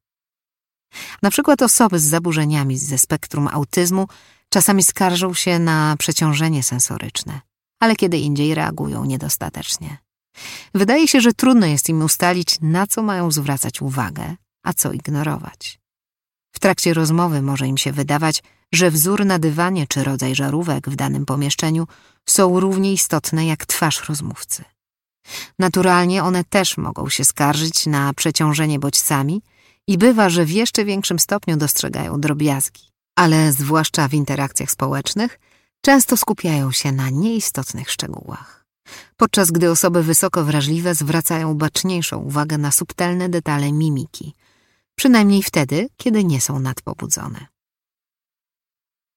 Na przykład osoby z zaburzeniami ze spektrum autyzmu czasami skarżą się na przeciążenie sensoryczne, ale kiedy indziej reagują niedostatecznie. Wydaje się, że trudno jest im ustalić, na co mają zwracać uwagę, a co ignorować. W trakcie rozmowy może im się wydawać, że wzór na dywanie czy rodzaj żarówek w danym pomieszczeniu są równie istotne jak twarz rozmówcy. Naturalnie one też mogą się skarżyć na przeciążenie bodźcami i bywa, że w jeszcze większym stopniu dostrzegają drobiazgi, ale zwłaszcza w interakcjach społecznych często skupiają się na nieistotnych szczegółach, podczas gdy osoby wysoko wrażliwe zwracają baczniejszą uwagę na subtelne detale mimiki, przynajmniej wtedy, kiedy nie są nadpobudzone.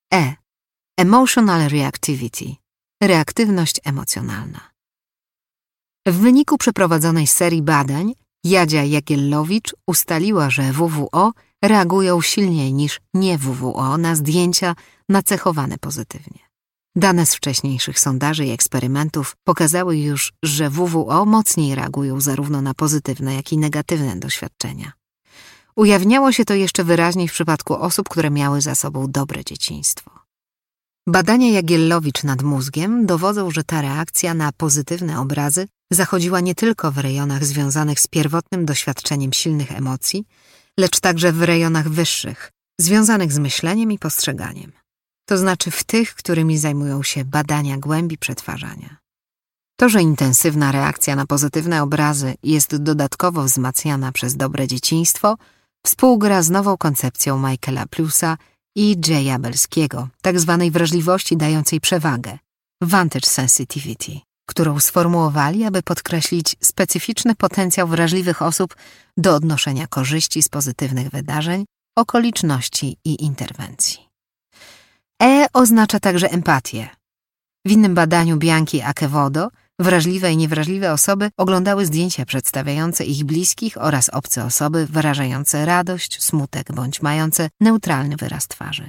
E. Emotional reactivity. Reaktywność emocjonalna. W wyniku przeprowadzonej serii badań Jadzia Jagiellowicz ustaliła, że W W O reagują silniej niż nie W W O na zdjęcia nacechowane pozytywnie. Dane z wcześniejszych sondaży i eksperymentów pokazały już, że W W O mocniej reagują zarówno na pozytywne, jak i negatywne doświadczenia. Ujawniało się to jeszcze wyraźniej w przypadku osób, które miały za sobą dobre dzieciństwo. Badania Jagiellowicz nad mózgiem dowodzą, że ta reakcja na pozytywne obrazy zachodziła nie tylko w rejonach związanych z pierwotnym doświadczeniem silnych emocji, lecz także w rejonach wyższych, związanych z myśleniem i postrzeganiem. To znaczy w tych, którymi zajmują się badania głębi przetwarzania. To, że intensywna reakcja na pozytywne obrazy jest dodatkowo wzmacniana przez dobre dzieciństwo, współgra z nową koncepcją Michaela Plusa i Jaya Belskiego, tak zwanej wrażliwości dającej przewagę, vantage sensitivity, którą sformułowali, aby podkreślić specyficzny potencjał wrażliwych osób do odnoszenia korzyści z pozytywnych wydarzeń, okoliczności i interwencji. E oznacza także empatię. W innym badaniu Bianchi Akewodo wrażliwe i niewrażliwe osoby oglądały zdjęcia przedstawiające ich bliskich oraz obce osoby wyrażające radość, smutek bądź mające neutralny wyraz twarzy.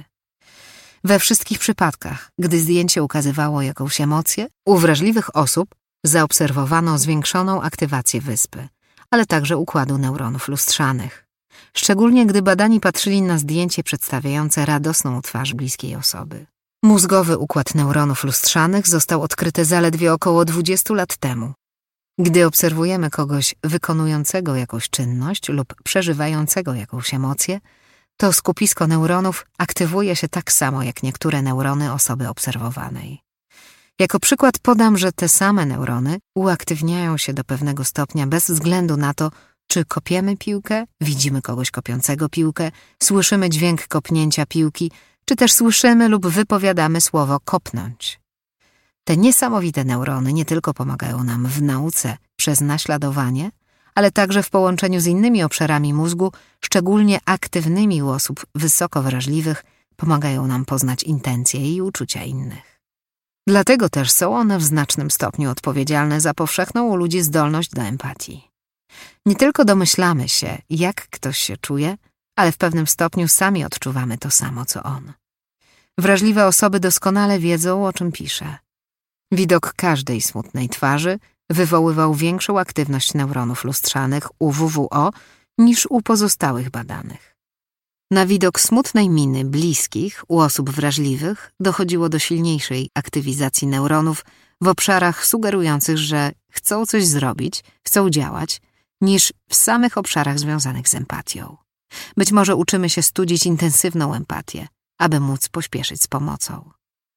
We wszystkich przypadkach, gdy zdjęcie ukazywało jakąś emocję, u wrażliwych osób zaobserwowano zwiększoną aktywację wyspy, ale także układu neuronów lustrzanych. Szczególnie gdy badani patrzyli na zdjęcie przedstawiające radosną twarz bliskiej osoby. Mózgowy układ neuronów lustrzanych został odkryty zaledwie około dwudziestu lat temu. Gdy obserwujemy kogoś wykonującego jakąś czynność lub przeżywającego jakąś emocję, to skupisko neuronów aktywuje się tak samo jak niektóre neurony osoby obserwowanej. Jako przykład podam, że te same neurony uaktywniają się do pewnego stopnia bez względu na to, czy kopiemy piłkę, widzimy kogoś kopiącego piłkę, słyszymy dźwięk kopnięcia piłki, czy też słyszymy lub wypowiadamy słowo kopnąć. Te niesamowite neurony nie tylko pomagają nam w nauce przez naśladowanie, ale także w połączeniu z innymi obszarami mózgu, szczególnie aktywnymi u osób wysoko wrażliwych, pomagają nam poznać intencje i uczucia innych. Dlatego też są one w znacznym stopniu odpowiedzialne za powszechną u ludzi zdolność do empatii. Nie tylko domyślamy się, jak ktoś się czuje, ale w pewnym stopniu sami odczuwamy to samo, co on. Wrażliwe osoby doskonale wiedzą, o czym piszę. Widok każdej smutnej twarzy wywoływał większą aktywność neuronów lustrzanych u W W O niż u pozostałych badanych. Na widok smutnej miny bliskich u osób wrażliwych dochodziło do silniejszej aktywizacji neuronów w obszarach sugerujących, że chcą coś zrobić, chcą działać, niż w samych obszarach związanych z empatią. Być może uczymy się studzić intensywną empatię, aby móc pośpieszyć z pomocą.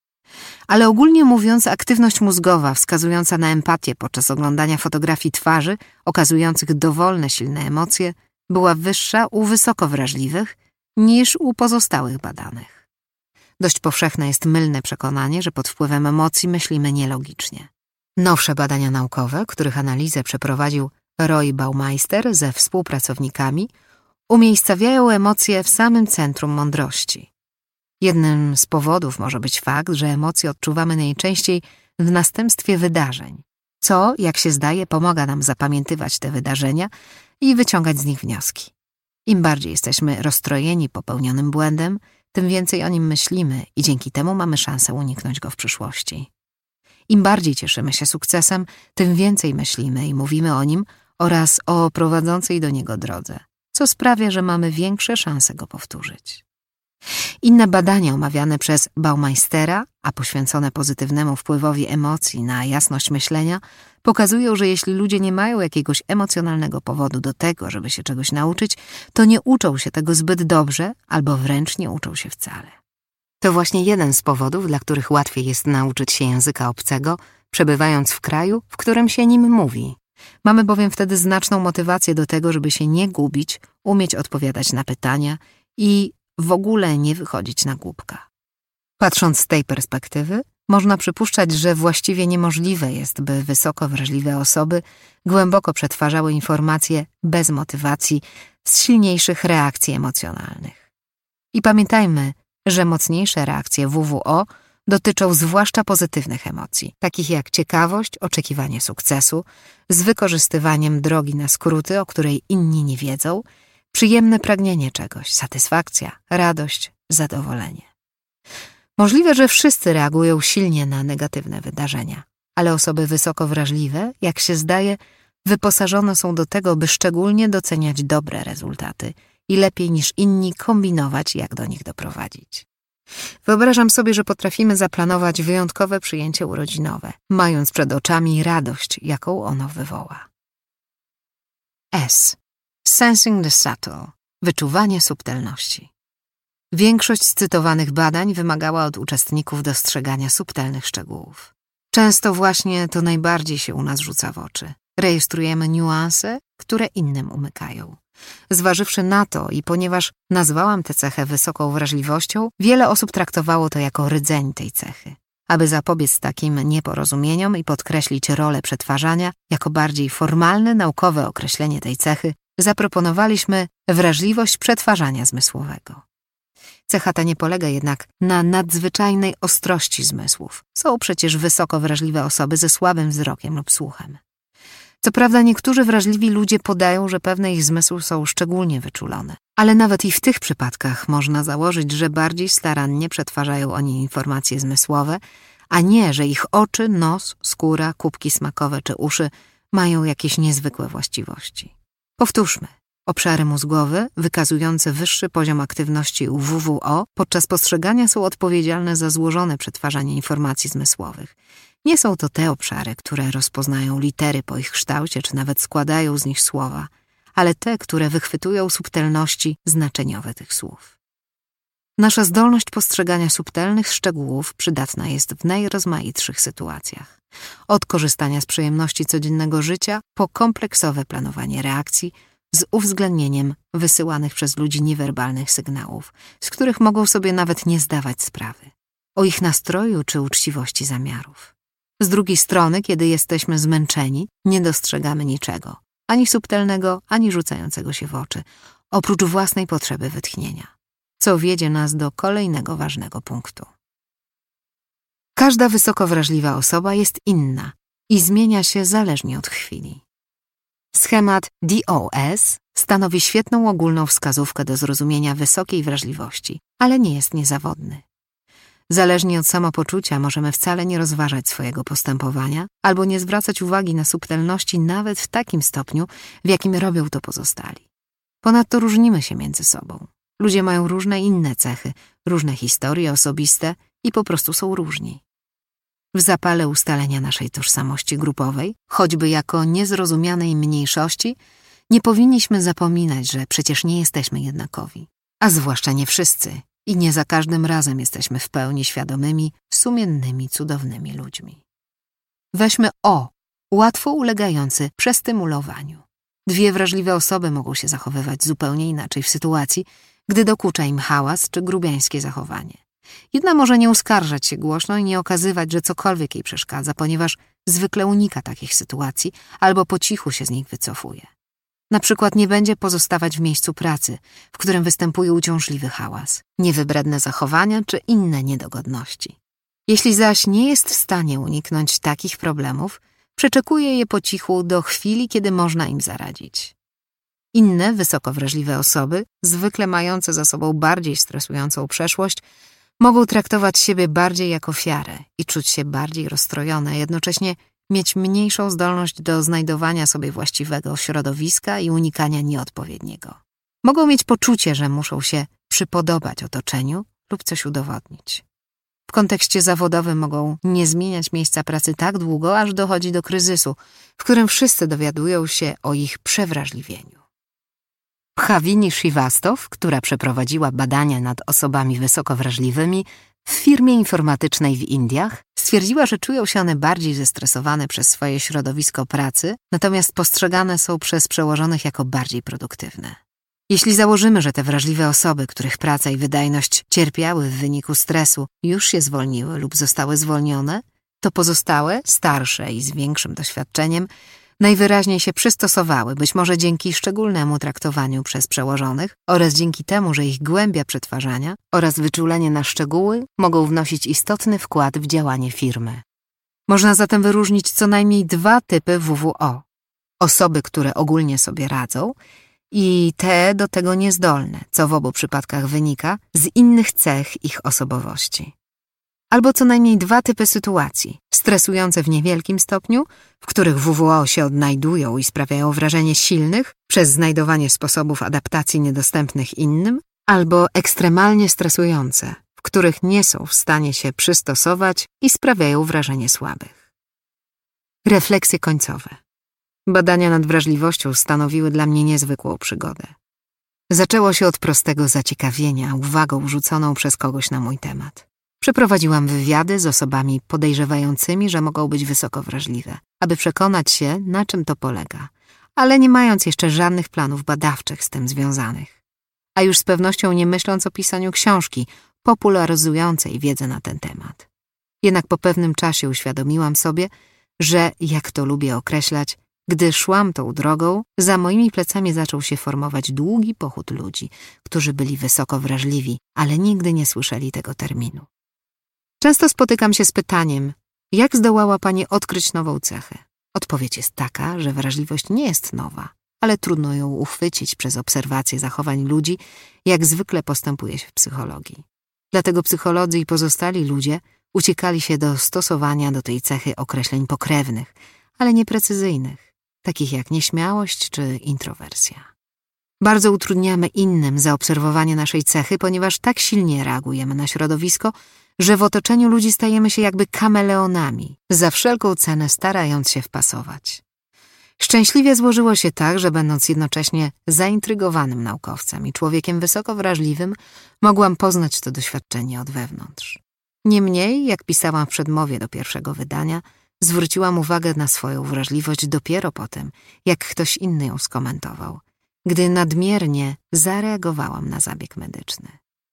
Ale ogólnie mówiąc, aktywność mózgowa wskazująca na empatię podczas oglądania fotografii twarzy okazujących dowolne silne emocje była wyższa u wysoko wrażliwych niż u pozostałych badanych. Dość powszechne jest mylne przekonanie, że pod wpływem emocji myślimy nielogicznie. Nowsze badania naukowe, których analizę przeprowadził Roy Baumeister ze współpracownikami, umiejscawiają emocje w samym centrum mądrości. Jednym z powodów może być fakt, że emocje odczuwamy najczęściej w następstwie wydarzeń, co, jak się zdaje, pomaga nam zapamiętywać te wydarzenia i wyciągać z nich wnioski. Im bardziej jesteśmy rozstrojeni popełnionym błędem, tym więcej o nim myślimy i dzięki temu mamy szansę uniknąć go w przyszłości. Im bardziej cieszymy się sukcesem, tym więcej myślimy i mówimy o nim oraz o prowadzącej do niego drodze, co sprawia, że mamy większe szanse go powtórzyć. Inne badania omawiane przez Baumeistera, a poświęcone pozytywnemu wpływowi emocji na jasność myślenia, pokazują, że jeśli ludzie nie mają jakiegoś emocjonalnego powodu do tego, żeby się czegoś nauczyć, to nie uczą się tego zbyt dobrze albo wręcz nie uczą się wcale. To właśnie jeden z powodów, dla których łatwiej jest nauczyć się języka obcego, przebywając w kraju, w którym się nim mówi. Mamy bowiem wtedy znaczną motywację do tego, żeby się nie gubić, umieć odpowiadać na pytania i w ogóle nie wychodzić na głupka. Patrząc z tej perspektywy, można przypuszczać, że właściwie niemożliwe jest, by wysoko wrażliwe osoby głęboko przetwarzały informacje bez motywacji z silniejszych reakcji emocjonalnych. I pamiętajmy, że mocniejsze reakcje W W O dotyczą zwłaszcza pozytywnych emocji, takich jak ciekawość, oczekiwanie sukcesu, z wykorzystywaniem drogi na skróty, o której inni nie wiedzą, przyjemne pragnienie czegoś, satysfakcja, radość, zadowolenie. Możliwe, że wszyscy reagują silnie na negatywne wydarzenia, ale osoby wysoko wrażliwe, jak się zdaje, wyposażone są do tego, by szczególnie doceniać dobre rezultaty i lepiej niż inni kombinować, jak do nich doprowadzić. Wyobrażam sobie, że potrafimy zaplanować wyjątkowe przyjęcie urodzinowe, mając przed oczami radość, jaką ono wywoła. S. Sensing the subtle. Wyczuwanie subtelności. Większość z cytowanych badań wymagała od uczestników dostrzegania subtelnych szczegółów. Często właśnie to najbardziej się u nas rzuca w oczy. Rejestrujemy niuanse, które innym umykają. Zważywszy na to i ponieważ nazwałam tę cechę wysoką wrażliwością, wiele osób traktowało to jako rdzeń tej cechy. Aby zapobiec takim nieporozumieniom i podkreślić rolę przetwarzania jako bardziej formalne, naukowe określenie tej cechy, zaproponowaliśmy wrażliwość przetwarzania zmysłowego. Cecha ta nie polega jednak na nadzwyczajnej ostrości zmysłów. Są przecież wysoko wrażliwe osoby ze słabym wzrokiem lub słuchem. Co prawda niektórzy wrażliwi ludzie podają, że pewne ich zmysły są szczególnie wyczulone, ale nawet i w tych przypadkach można założyć, że bardziej starannie przetwarzają oni informacje zmysłowe, a nie, że ich oczy, nos, skóra, kubki smakowe czy uszy mają jakieś niezwykłe właściwości. Powtórzmy. Obszary mózgowe wykazujące wyższy poziom aktywności u W W O podczas postrzegania są odpowiedzialne za złożone przetwarzanie informacji zmysłowych. Nie są to te obszary, które rozpoznają litery po ich kształcie, czy nawet składają z nich słowa, ale te, które wychwytują subtelności znaczeniowe tych słów. Nasza zdolność postrzegania subtelnych szczegółów przydatna jest w najrozmaitszych sytuacjach. Od korzystania z przyjemności codziennego życia po kompleksowe planowanie reakcji z uwzględnieniem wysyłanych przez ludzi niewerbalnych sygnałów, z których mogą sobie nawet nie zdawać sprawy, o ich nastroju czy uczciwości zamiarów. Z drugiej strony, kiedy jesteśmy zmęczeni, nie dostrzegamy niczego, ani subtelnego, ani rzucającego się w oczy, oprócz własnej potrzeby wytchnienia, co wiedzie nas do kolejnego ważnego punktu. Każda wysoko wrażliwa osoba jest inna i zmienia się zależnie od chwili. Schemat D O S stanowi świetną ogólną wskazówkę do zrozumienia wysokiej wrażliwości, ale nie jest niezawodny. Zależnie od samopoczucia możemy wcale nie rozważać swojego postępowania albo nie zwracać uwagi na subtelności nawet w takim stopniu, w jakim robią to pozostali. Ponadto różnimy się między sobą. Ludzie mają różne inne cechy, różne historie osobiste i po prostu są różni. W zapale ustalenia naszej tożsamości grupowej, choćby jako niezrozumianej mniejszości, nie powinniśmy zapominać, że przecież nie jesteśmy jednakowi, a zwłaszcza nie wszyscy i nie za każdym razem jesteśmy w pełni świadomymi, sumiennymi, cudownymi ludźmi. Weźmy O, łatwo ulegający przestymulowaniu. Dwie wrażliwe osoby mogą się zachowywać zupełnie inaczej w sytuacji, gdy dokucza im hałas czy grubiańskie zachowanie. Jedna może nie uskarżać się głośno i nie okazywać, że cokolwiek jej przeszkadza, ponieważ zwykle unika takich sytuacji albo po cichu się z nich wycofuje. Na przykład nie będzie pozostawać w miejscu pracy, w którym występuje uciążliwy hałas, niewybredne zachowania czy inne niedogodności. Jeśli zaś nie jest w stanie uniknąć takich problemów, przeczekuje je po cichu do chwili, kiedy można im zaradzić. Inne, wysoko wrażliwe osoby, zwykle mające za sobą bardziej stresującą przeszłość, mogą traktować siebie bardziej jak ofiarę i czuć się bardziej rozstrojone, a jednocześnie mieć mniejszą zdolność do znajdowania sobie właściwego środowiska i unikania nieodpowiedniego. Mogą mieć poczucie, że muszą się przypodobać otoczeniu lub coś udowodnić. W kontekście zawodowym mogą nie zmieniać miejsca pracy tak długo, aż dochodzi do kryzysu, w którym wszyscy dowiadują się o ich przewrażliwieniu. Bhavini Srivastav, która przeprowadziła badania nad osobami wysoko wrażliwymi w firmie informatycznej w Indiach, stwierdziła, że czują się one bardziej zestresowane przez swoje środowisko pracy, natomiast postrzegane są przez przełożonych jako bardziej produktywne. Jeśli założymy, że te wrażliwe osoby, których praca i wydajność cierpiały w wyniku stresu, już się zwolniły lub zostały zwolnione, to pozostałe, starsze i z większym doświadczeniem, Najwyraźniej się przystosowały, być może dzięki szczególnemu traktowaniu przez przełożonych oraz dzięki temu, że ich głębia przetwarzania oraz wyczulenie na szczegóły mogą wnosić istotny wkład w działanie firmy. Można zatem wyróżnić co najmniej dwa typy W W O. Osoby, które ogólnie sobie radzą i te do tego niezdolne, co w obu przypadkach wynika z innych cech ich osobowości. Albo co najmniej dwa typy sytuacji, stresujące w niewielkim stopniu, w których W W O się odnajdują i sprawiają wrażenie silnych przez znajdowanie sposobów adaptacji niedostępnych innym, albo ekstremalnie stresujące, w których nie są w stanie się przystosować i sprawiają wrażenie słabych. Refleksje końcowe. Badania nad wrażliwością stanowiły dla mnie niezwykłą przygodę. Zaczęło się od prostego zaciekawienia uwagą rzuconą przez kogoś na mój temat. Przeprowadziłam wywiady z osobami podejrzewającymi, że mogą być wysoko wrażliwe, aby przekonać się, na czym to polega, ale nie mając jeszcze żadnych planów badawczych z tym związanych. A już z pewnością nie myśląc o pisaniu książki popularyzującej wiedzę na ten temat. Jednak po pewnym czasie uświadomiłam sobie, że, jak to lubię określać, gdy szłam tą drogą, za moimi plecami zaczął się formować długi pochód ludzi, którzy byli wysoko wrażliwi, ale nigdy nie słyszeli tego terminu. Często spotykam się z pytaniem, jak zdołała pani odkryć nową cechę? Odpowiedź jest taka, że wrażliwość nie jest nowa, ale trudno ją uchwycić przez obserwację zachowań ludzi, jak zwykle postępuje się w psychologii. Dlatego psycholodzy i pozostali ludzie uciekali się do stosowania do tej cechy określeń pokrewnych, ale nieprecyzyjnych, takich jak nieśmiałość czy introwersja. Bardzo utrudniamy innym zaobserwowanie naszej cechy, ponieważ tak silnie reagujemy na środowisko, że w otoczeniu ludzi stajemy się jakby kameleonami, za wszelką cenę starając się wpasować. Szczęśliwie złożyło się tak, że będąc jednocześnie zaintrygowanym naukowcem i człowiekiem wysoko wrażliwym, mogłam poznać to doświadczenie od wewnątrz. Niemniej, jak pisałam w przedmowie do pierwszego wydania, zwróciłam uwagę na swoją wrażliwość dopiero po tym, jak ktoś inny ją skomentował, gdy nadmiernie zareagowałam na zabieg medyczny.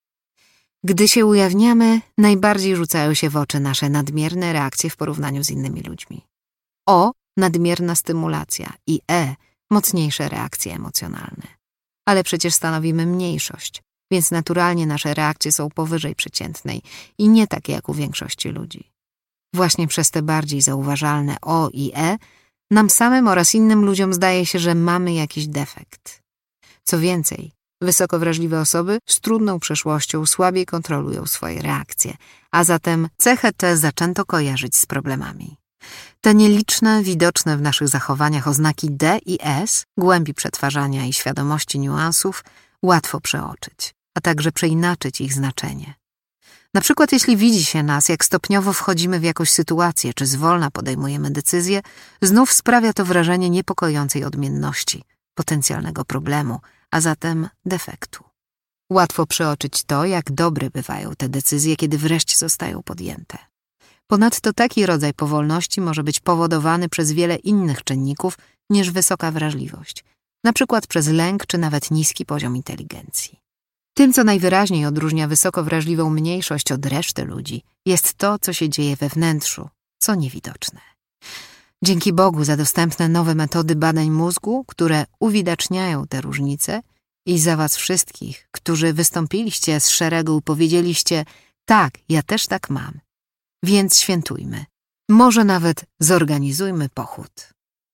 Gdy się ujawniamy, najbardziej rzucają się w oczy nasze nadmierne reakcje w porównaniu z innymi ludźmi. O, nadmierna stymulacja i E, mocniejsze reakcje emocjonalne. Ale przecież stanowimy mniejszość, więc naturalnie nasze reakcje są powyżej przeciętnej i nie takie jak u większości ludzi. Właśnie przez te bardziej zauważalne O i E nam samym oraz innym ludziom zdaje się, że mamy jakiś defekt. Co więcej, wysoko wrażliwe osoby z trudną przeszłością słabiej kontrolują swoje reakcje, a zatem cechę tę zaczęto kojarzyć z problemami. Te nieliczne, widoczne w naszych zachowaniach oznaki D i S, głębi przetwarzania i świadomości niuansów, łatwo przeoczyć, a także przeinaczyć ich znaczenie. Na przykład jeśli widzi się nas, jak stopniowo wchodzimy w jakąś sytuację, czy zwolna podejmujemy decyzje, znów sprawia to wrażenie niepokojącej odmienności, potencjalnego problemu, a zatem defektu. Łatwo przeoczyć to, jak dobre bywają te decyzje, kiedy wreszcie zostają podjęte. Ponadto taki rodzaj powolności może być powodowany przez wiele innych czynników niż wysoka wrażliwość, na przykład przez lęk czy nawet niski poziom inteligencji. Tym, co najwyraźniej odróżnia wysoko wrażliwą mniejszość od reszty ludzi, jest to, co się dzieje we wnętrzu, co niewidoczne. Dzięki Bogu za dostępne nowe metody badań mózgu, które uwidaczniają te różnice i za was wszystkich, którzy wystąpiliście z szeregu i powiedzieliście, tak, ja też tak mam. Więc świętujmy. Może nawet zorganizujmy pochód.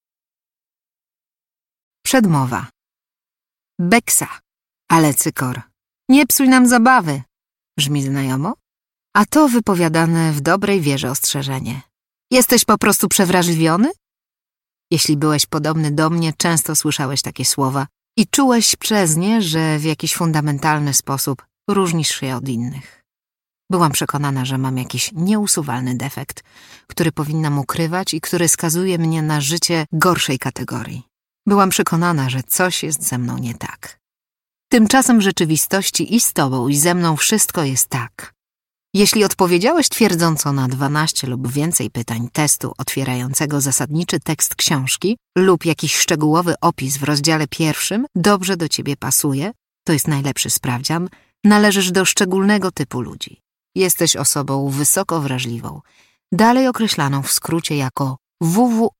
Przedmowa. Beksa, ale cykor. Nie psuj nam zabawy. Brzmi znajomo? A to wypowiadane w dobrej wierze ostrzeżenie. Jesteś po prostu przewrażliwiony? Jeśli byłeś podobny do mnie, często słyszałeś takie słowa i czułeś przez nie, że w jakiś fundamentalny sposób różnisz się od innych. Byłam przekonana, że mam jakiś nieusuwalny defekt, który powinnam ukrywać i który skazuje mnie na życie gorszej kategorii. Byłam przekonana, że coś jest ze mną nie tak. Tymczasem w rzeczywistości i z tobą, i ze mną wszystko jest tak. Jeśli odpowiedziałeś twierdząco na dwanaście lub więcej pytań testu otwierającego zasadniczy tekst książki lub jakiś szczegółowy opis w rozdziale pierwszym dobrze do ciebie pasuje, to jest najlepszy sprawdzian, należysz do szczególnego typu ludzi. Jesteś osobą wysoko wrażliwą, dalej określaną w skrócie jako W W O.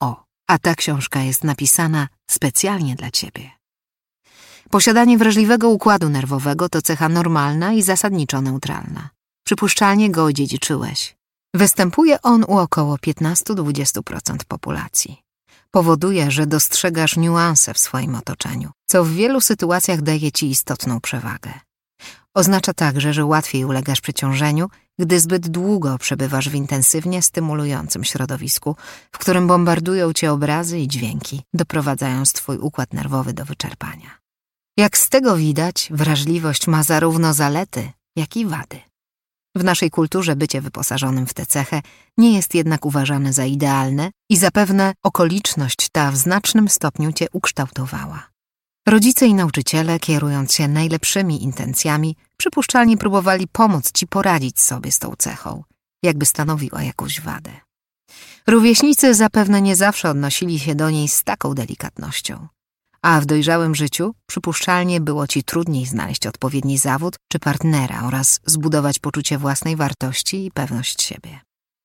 a ta książka jest napisana specjalnie dla ciebie. Posiadanie wrażliwego układu nerwowego to cecha normalna i zasadniczo neutralna. Przypuszczalnie go odziedziczyłeś. Występuje on u około piętnaście do dwudziestu procent populacji. Powoduje, że dostrzegasz niuanse w swoim otoczeniu, co w wielu sytuacjach daje ci istotną przewagę. Oznacza także, że łatwiej ulegasz przeciążeniu, gdy zbyt długo przebywasz w intensywnie stymulującym środowisku, w którym bombardują cię obrazy i dźwięki, doprowadzając twój układ nerwowy do wyczerpania. Jak z tego widać, wrażliwość ma zarówno zalety, jak i wady. W naszej kulturze bycie wyposażonym w tę cechę nie jest jednak uważane za idealne i zapewne okoliczność ta w znacznym stopniu cię ukształtowała. Rodzice i nauczyciele, kierując się najlepszymi intencjami, przypuszczalnie próbowali pomóc ci poradzić sobie z tą cechą, jakby stanowiła jakąś wadę. Rówieśnicy zapewne nie zawsze odnosili się do niej z taką delikatnością, a w dojrzałym życiu przypuszczalnie było ci trudniej znaleźć odpowiedni zawód czy partnera oraz zbudować poczucie własnej wartości i pewność siebie.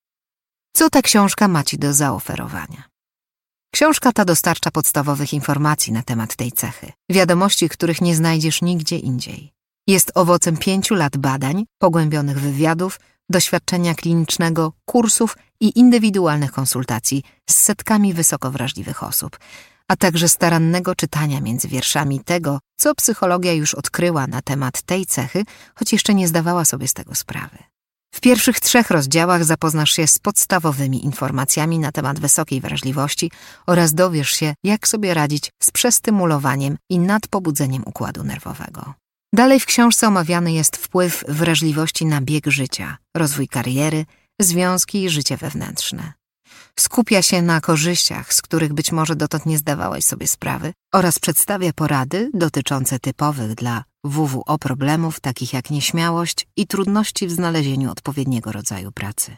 Co ta książka ma ci do zaoferowania? Książka ta dostarcza podstawowych informacji na temat tej cechy, wiadomości, których nie znajdziesz nigdzie indziej. Jest owocem pięciu lat badań, pogłębionych wywiadów, doświadczenia klinicznego, kursów i indywidualnych konsultacji z setkami wysoko wrażliwych osób, a także starannego czytania między wierszami tego, co psychologia już odkryła na temat tej cechy, choć jeszcze nie zdawała sobie z tego sprawy. W pierwszych trzech rozdziałach zapoznasz się z podstawowymi informacjami na temat wysokiej wrażliwości oraz dowiesz się, jak sobie radzić z przestymulowaniem i nadpobudzeniem układu nerwowego. Dalej w książce omawiany jest wpływ wrażliwości na bieg życia, rozwój kariery, związki i życie wewnętrzne. Skupia się na korzyściach, z których być może dotąd nie zdawałeś sobie sprawy, oraz przedstawia porady dotyczące typowych dla W W O problemów, takich jak nieśmiałość i trudności w znalezieniu odpowiedniego rodzaju pracy.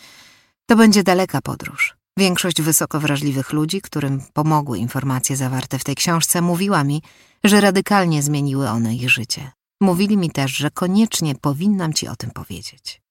To będzie daleka podróż. Większość wysoko wrażliwych ludzi, którym pomogły informacje zawarte w tej książce, mówiła mi, że radykalnie zmieniły one ich życie. Mówili mi też, że koniecznie powinnam ci o tym powiedzieć.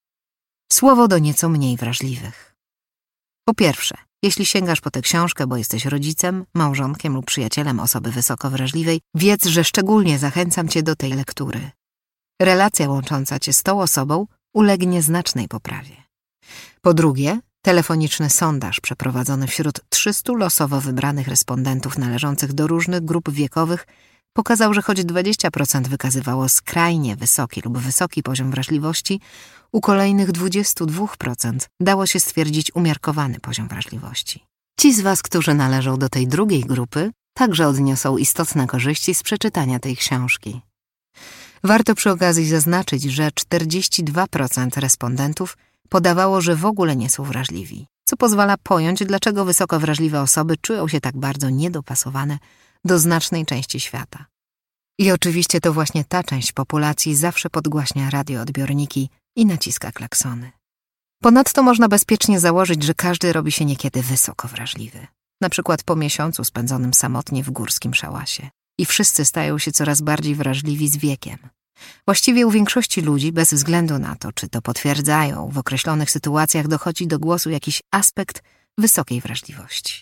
Słowo do nieco mniej wrażliwych. Po pierwsze, jeśli sięgasz po tę książkę, bo jesteś rodzicem, małżonkiem lub przyjacielem osoby wysoko wrażliwej, wiedz, że szczególnie zachęcam cię do tej lektury. Relacja łącząca cię z tą osobą ulegnie znacznej poprawie. Po drugie, telefoniczny sondaż przeprowadzony wśród trzystu losowo wybranych respondentów należących do różnych grup wiekowych pokazał, że choć dwadzieścia procent wykazywało skrajnie wysoki lub wysoki poziom wrażliwości, u kolejnych dwadzieścia dwa procent dało się stwierdzić umiarkowany poziom wrażliwości. Ci z was, którzy należą do tej drugiej grupy, także odniosą istotne korzyści z przeczytania tej książki. Warto przy okazji zaznaczyć, że czterdzieści dwa procent respondentów podawało, że w ogóle nie są wrażliwi, co pozwala pojąć, dlaczego wysoko wrażliwe osoby czują się tak bardzo niedopasowane do znacznej części świata. I oczywiście to właśnie ta część populacji zawsze podgłaśnia radioodbiorniki i naciska klaksony. Ponadto można bezpiecznie założyć, że każdy robi się niekiedy wysoko wrażliwy. Na przykład po miesiącu spędzonym samotnie w górskim szałasie. I wszyscy stają się coraz bardziej wrażliwi z wiekiem. Właściwie u większości ludzi, bez względu na to, czy to potwierdzają, w określonych sytuacjach dochodzi do głosu jakiś aspekt wysokiej wrażliwości.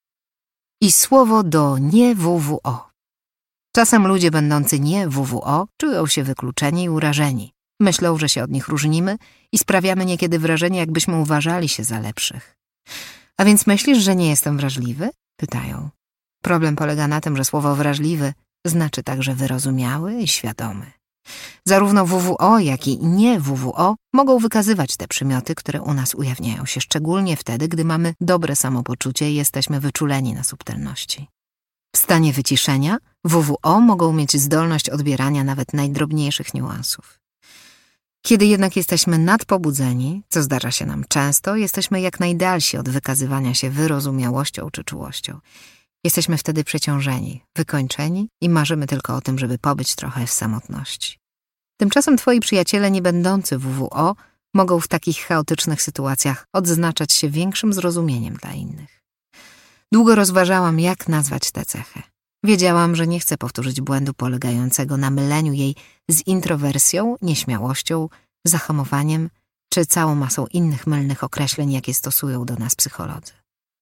I słowo do nie W W O. Czasem ludzie będący nie W W O czują się wykluczeni i urażeni. Myślą, że się od nich różnimy i sprawiamy niekiedy wrażenie, jakbyśmy uważali się za lepszych. A więc myślisz, że nie jestem wrażliwy? Pytają. Problem polega na tym, że słowo wrażliwy znaczy także wyrozumiały i świadomy. Zarówno W W O, jak i nie W W O mogą wykazywać te przymioty, które u nas ujawniają się szczególnie wtedy, gdy mamy dobre samopoczucie i jesteśmy wyczuleni na subtelności. W stanie wyciszenia W W O mogą mieć zdolność odbierania nawet najdrobniejszych niuansów. Kiedy jednak jesteśmy nadpobudzeni, co zdarza się nam często, jesteśmy jak najdalsi od wykazywania się wyrozumiałością czy czułością. Jesteśmy wtedy przeciążeni, wykończeni i marzymy tylko o tym, żeby pobyć trochę w samotności. Tymczasem twoi przyjaciele nie będący W W O mogą w takich chaotycznych sytuacjach odznaczać się większym zrozumieniem dla innych. Długo rozważałam, jak nazwać tę cechę. Wiedziałam, że nie chcę powtórzyć błędu polegającego na myleniu jej z introwersją, nieśmiałością, zahamowaniem czy całą masą innych mylnych określeń, jakie stosują do nas psycholodzy.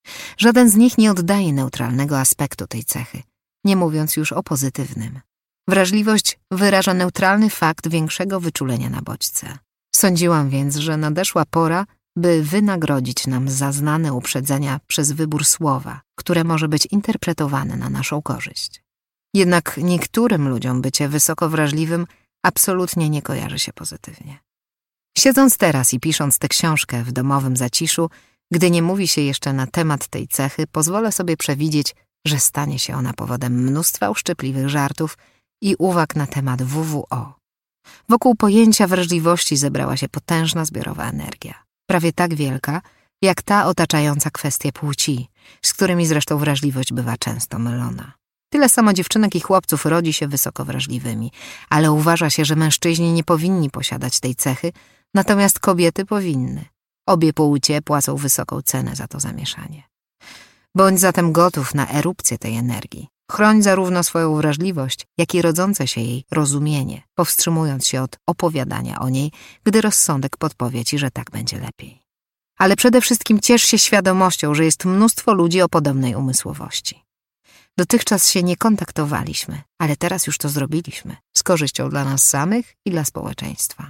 Żaden z nich nie oddaje neutralnego aspektu tej cechy, nie mówiąc już o pozytywnym. Wrażliwość wyraża neutralny fakt większego wyczulenia na bodźce. Sądziłam więc, że nadeszła pora, by wynagrodzić nam za znane uprzedzenia przez wybór słowa, które może być interpretowane na naszą korzyść. Jednak niektórym ludziom bycie wysoko wrażliwym absolutnie nie kojarzy się pozytywnie. Siedząc teraz i pisząc tę książkę w domowym zaciszu, gdy nie mówi się jeszcze na temat tej cechy, pozwolę sobie przewidzieć, że stanie się ona powodem mnóstwa uszczypliwych żartów i uwag na temat W W O. Wokół pojęcia wrażliwości zebrała się potężna zbiorowa energia, prawie tak wielka, jak ta otaczająca kwestię płci, z którymi zresztą wrażliwość bywa często mylona. Tyle samo dziewczynek i chłopców rodzi się wysoko wrażliwymi, ale uważa się, że mężczyźni nie powinni posiadać tej cechy, natomiast kobiety powinny. Obie płcie płacą wysoką cenę za to zamieszanie. Bądź zatem gotów na erupcję tej energii. Chroń zarówno swoją wrażliwość, jak i rodzące się jej rozumienie, powstrzymując się od opowiadania o niej, gdy rozsądek podpowie ci, że tak będzie lepiej. Ale przede wszystkim ciesz się świadomością, że jest mnóstwo ludzi o podobnej umysłowości. Dotychczas się nie kontaktowaliśmy, ale teraz już to zrobiliśmy, z korzyścią dla nas samych i dla społeczeństwa.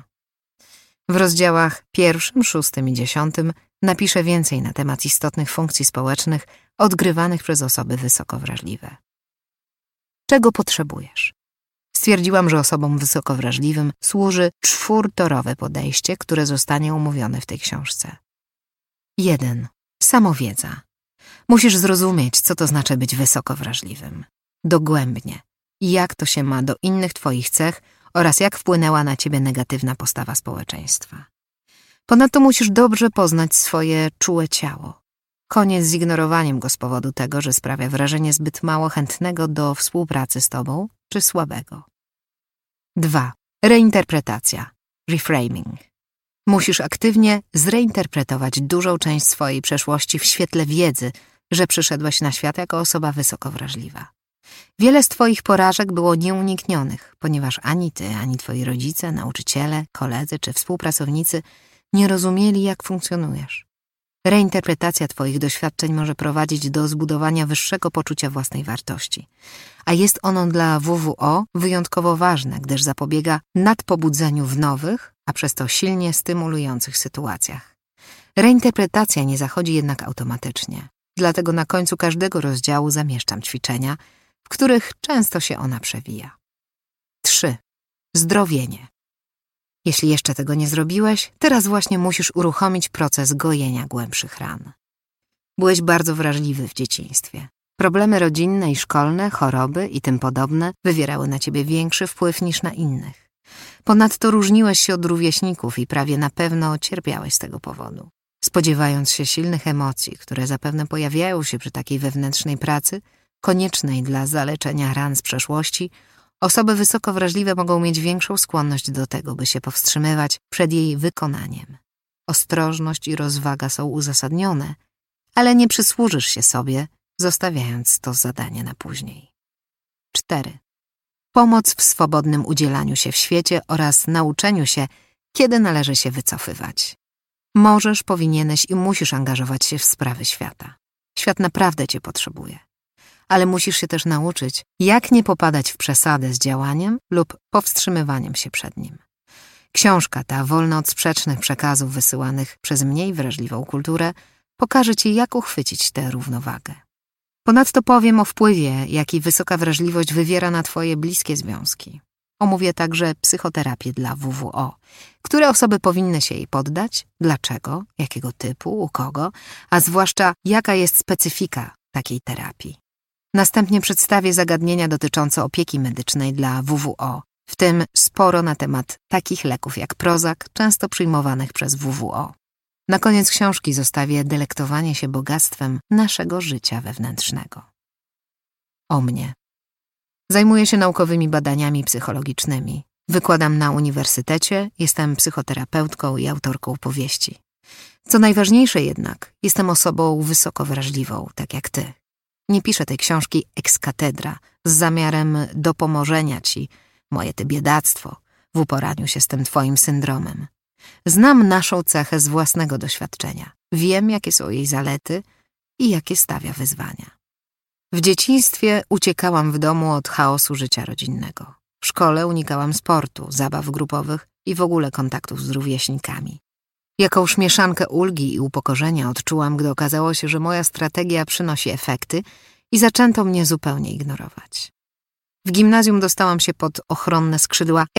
W rozdziałach pierwszym, szóstym i dziesiątym napiszę więcej na temat istotnych funkcji społecznych odgrywanych przez osoby wysoko wrażliwe. Czego potrzebujesz? Stwierdziłam, że osobom wysoko wrażliwym służy czwórtorowe podejście, które zostanie omówione w tej książce. jeden. Samowiedza. Musisz zrozumieć, co to znaczy być wysoko wrażliwym. Dogłębnie. I jak to się ma do innych twoich cech oraz jak wpłynęła na ciebie negatywna postawa społeczeństwa. Ponadto musisz dobrze poznać swoje czułe ciało. Koniec z ignorowaniem go z powodu tego, że sprawia wrażenie zbyt mało chętnego do współpracy z tobą, czy słabego. dwa. Reinterpretacja. Reframing. Musisz aktywnie zreinterpretować dużą część swojej przeszłości w świetle wiedzy, że przyszedłeś na świat jako osoba wysoko wrażliwa. Wiele z twoich porażek było nieuniknionych, ponieważ ani ty, ani twoi rodzice, nauczyciele, koledzy czy współpracownicy nie rozumieli, jak funkcjonujesz. Reinterpretacja twoich doświadczeń może prowadzić do zbudowania wyższego poczucia własnej wartości, a jest ono dla W W O wyjątkowo ważne, gdyż zapobiega nadpobudzeniu w nowych, a przez to silnie stymulujących sytuacjach. Reinterpretacja nie zachodzi jednak automatycznie, dlatego na końcu każdego rozdziału zamieszczam ćwiczenia, w których często się ona przewija. trzy. Zdrowienie. Jeśli jeszcze tego nie zrobiłeś, teraz właśnie musisz uruchomić proces gojenia głębszych ran. Byłeś bardzo wrażliwy w dzieciństwie. Problemy rodzinne i szkolne, choroby i tym podobne wywierały na ciebie większy wpływ niż na innych. Ponadto różniłeś się od rówieśników i prawie na pewno cierpiałeś z tego powodu. Spodziewając się silnych emocji, które zapewne pojawiają się przy takiej wewnętrznej pracy, koniecznej dla zaleczenia ran z przeszłości, osoby wysoko wrażliwe mogą mieć większą skłonność do tego, by się powstrzymywać przed jej wykonaniem. Ostrożność i rozwaga są uzasadnione, ale nie przysłużysz się sobie, zostawiając to zadanie na później. cztery. Pomoc w swobodnym udzielaniu się w świecie oraz nauczeniu się, kiedy należy się wycofywać. Możesz, powinieneś i musisz angażować się w sprawy świata. Świat naprawdę cię potrzebuje. Ale musisz się też nauczyć, jak nie popadać w przesadę z działaniem lub powstrzymywaniem się przed nim. Książka ta, wolna od sprzecznych przekazów wysyłanych przez mniej wrażliwą kulturę, pokaże ci, jak uchwycić tę równowagę. Ponadto powiem o wpływie, jaki wysoka wrażliwość wywiera na twoje bliskie związki. Omówię także psychoterapię dla W W O, które osoby powinny się jej poddać, dlaczego, jakiego typu, u kogo, a zwłaszcza jaka jest specyfika takiej terapii. Następnie przedstawię zagadnienia dotyczące opieki medycznej dla W W O, w tym sporo na temat takich leków jak Prozac, często przyjmowanych przez W W O. Na koniec książki zostawię delektowanie się bogactwem naszego życia wewnętrznego. O mnie. Zajmuję się naukowymi badaniami psychologicznymi. Wykładam na uniwersytecie, jestem psychoterapeutką i autorką powieści. Co najważniejsze jednak, jestem osobą wysoko wrażliwą, tak jak ty. Nie piszę tej książki ex cathedra z zamiarem dopomożenia ci, moje ty biedactwo, w uporaniu się z tym twoim syndromem. Znam naszą cechę z własnego doświadczenia. Wiem, jakie są jej zalety i jakie stawia wyzwania. W dzieciństwie uciekałam w domu od chaosu życia rodzinnego. W szkole unikałam sportu, zabaw grupowych i w ogóle kontaktów z rówieśnikami. Jakąś mieszankę ulgi i upokorzenia odczułam, gdy okazało się, że moja strategia przynosi efekty i zaczęto mnie zupełnie ignorować. W gimnazjum dostałam się pod ochronne skrzydła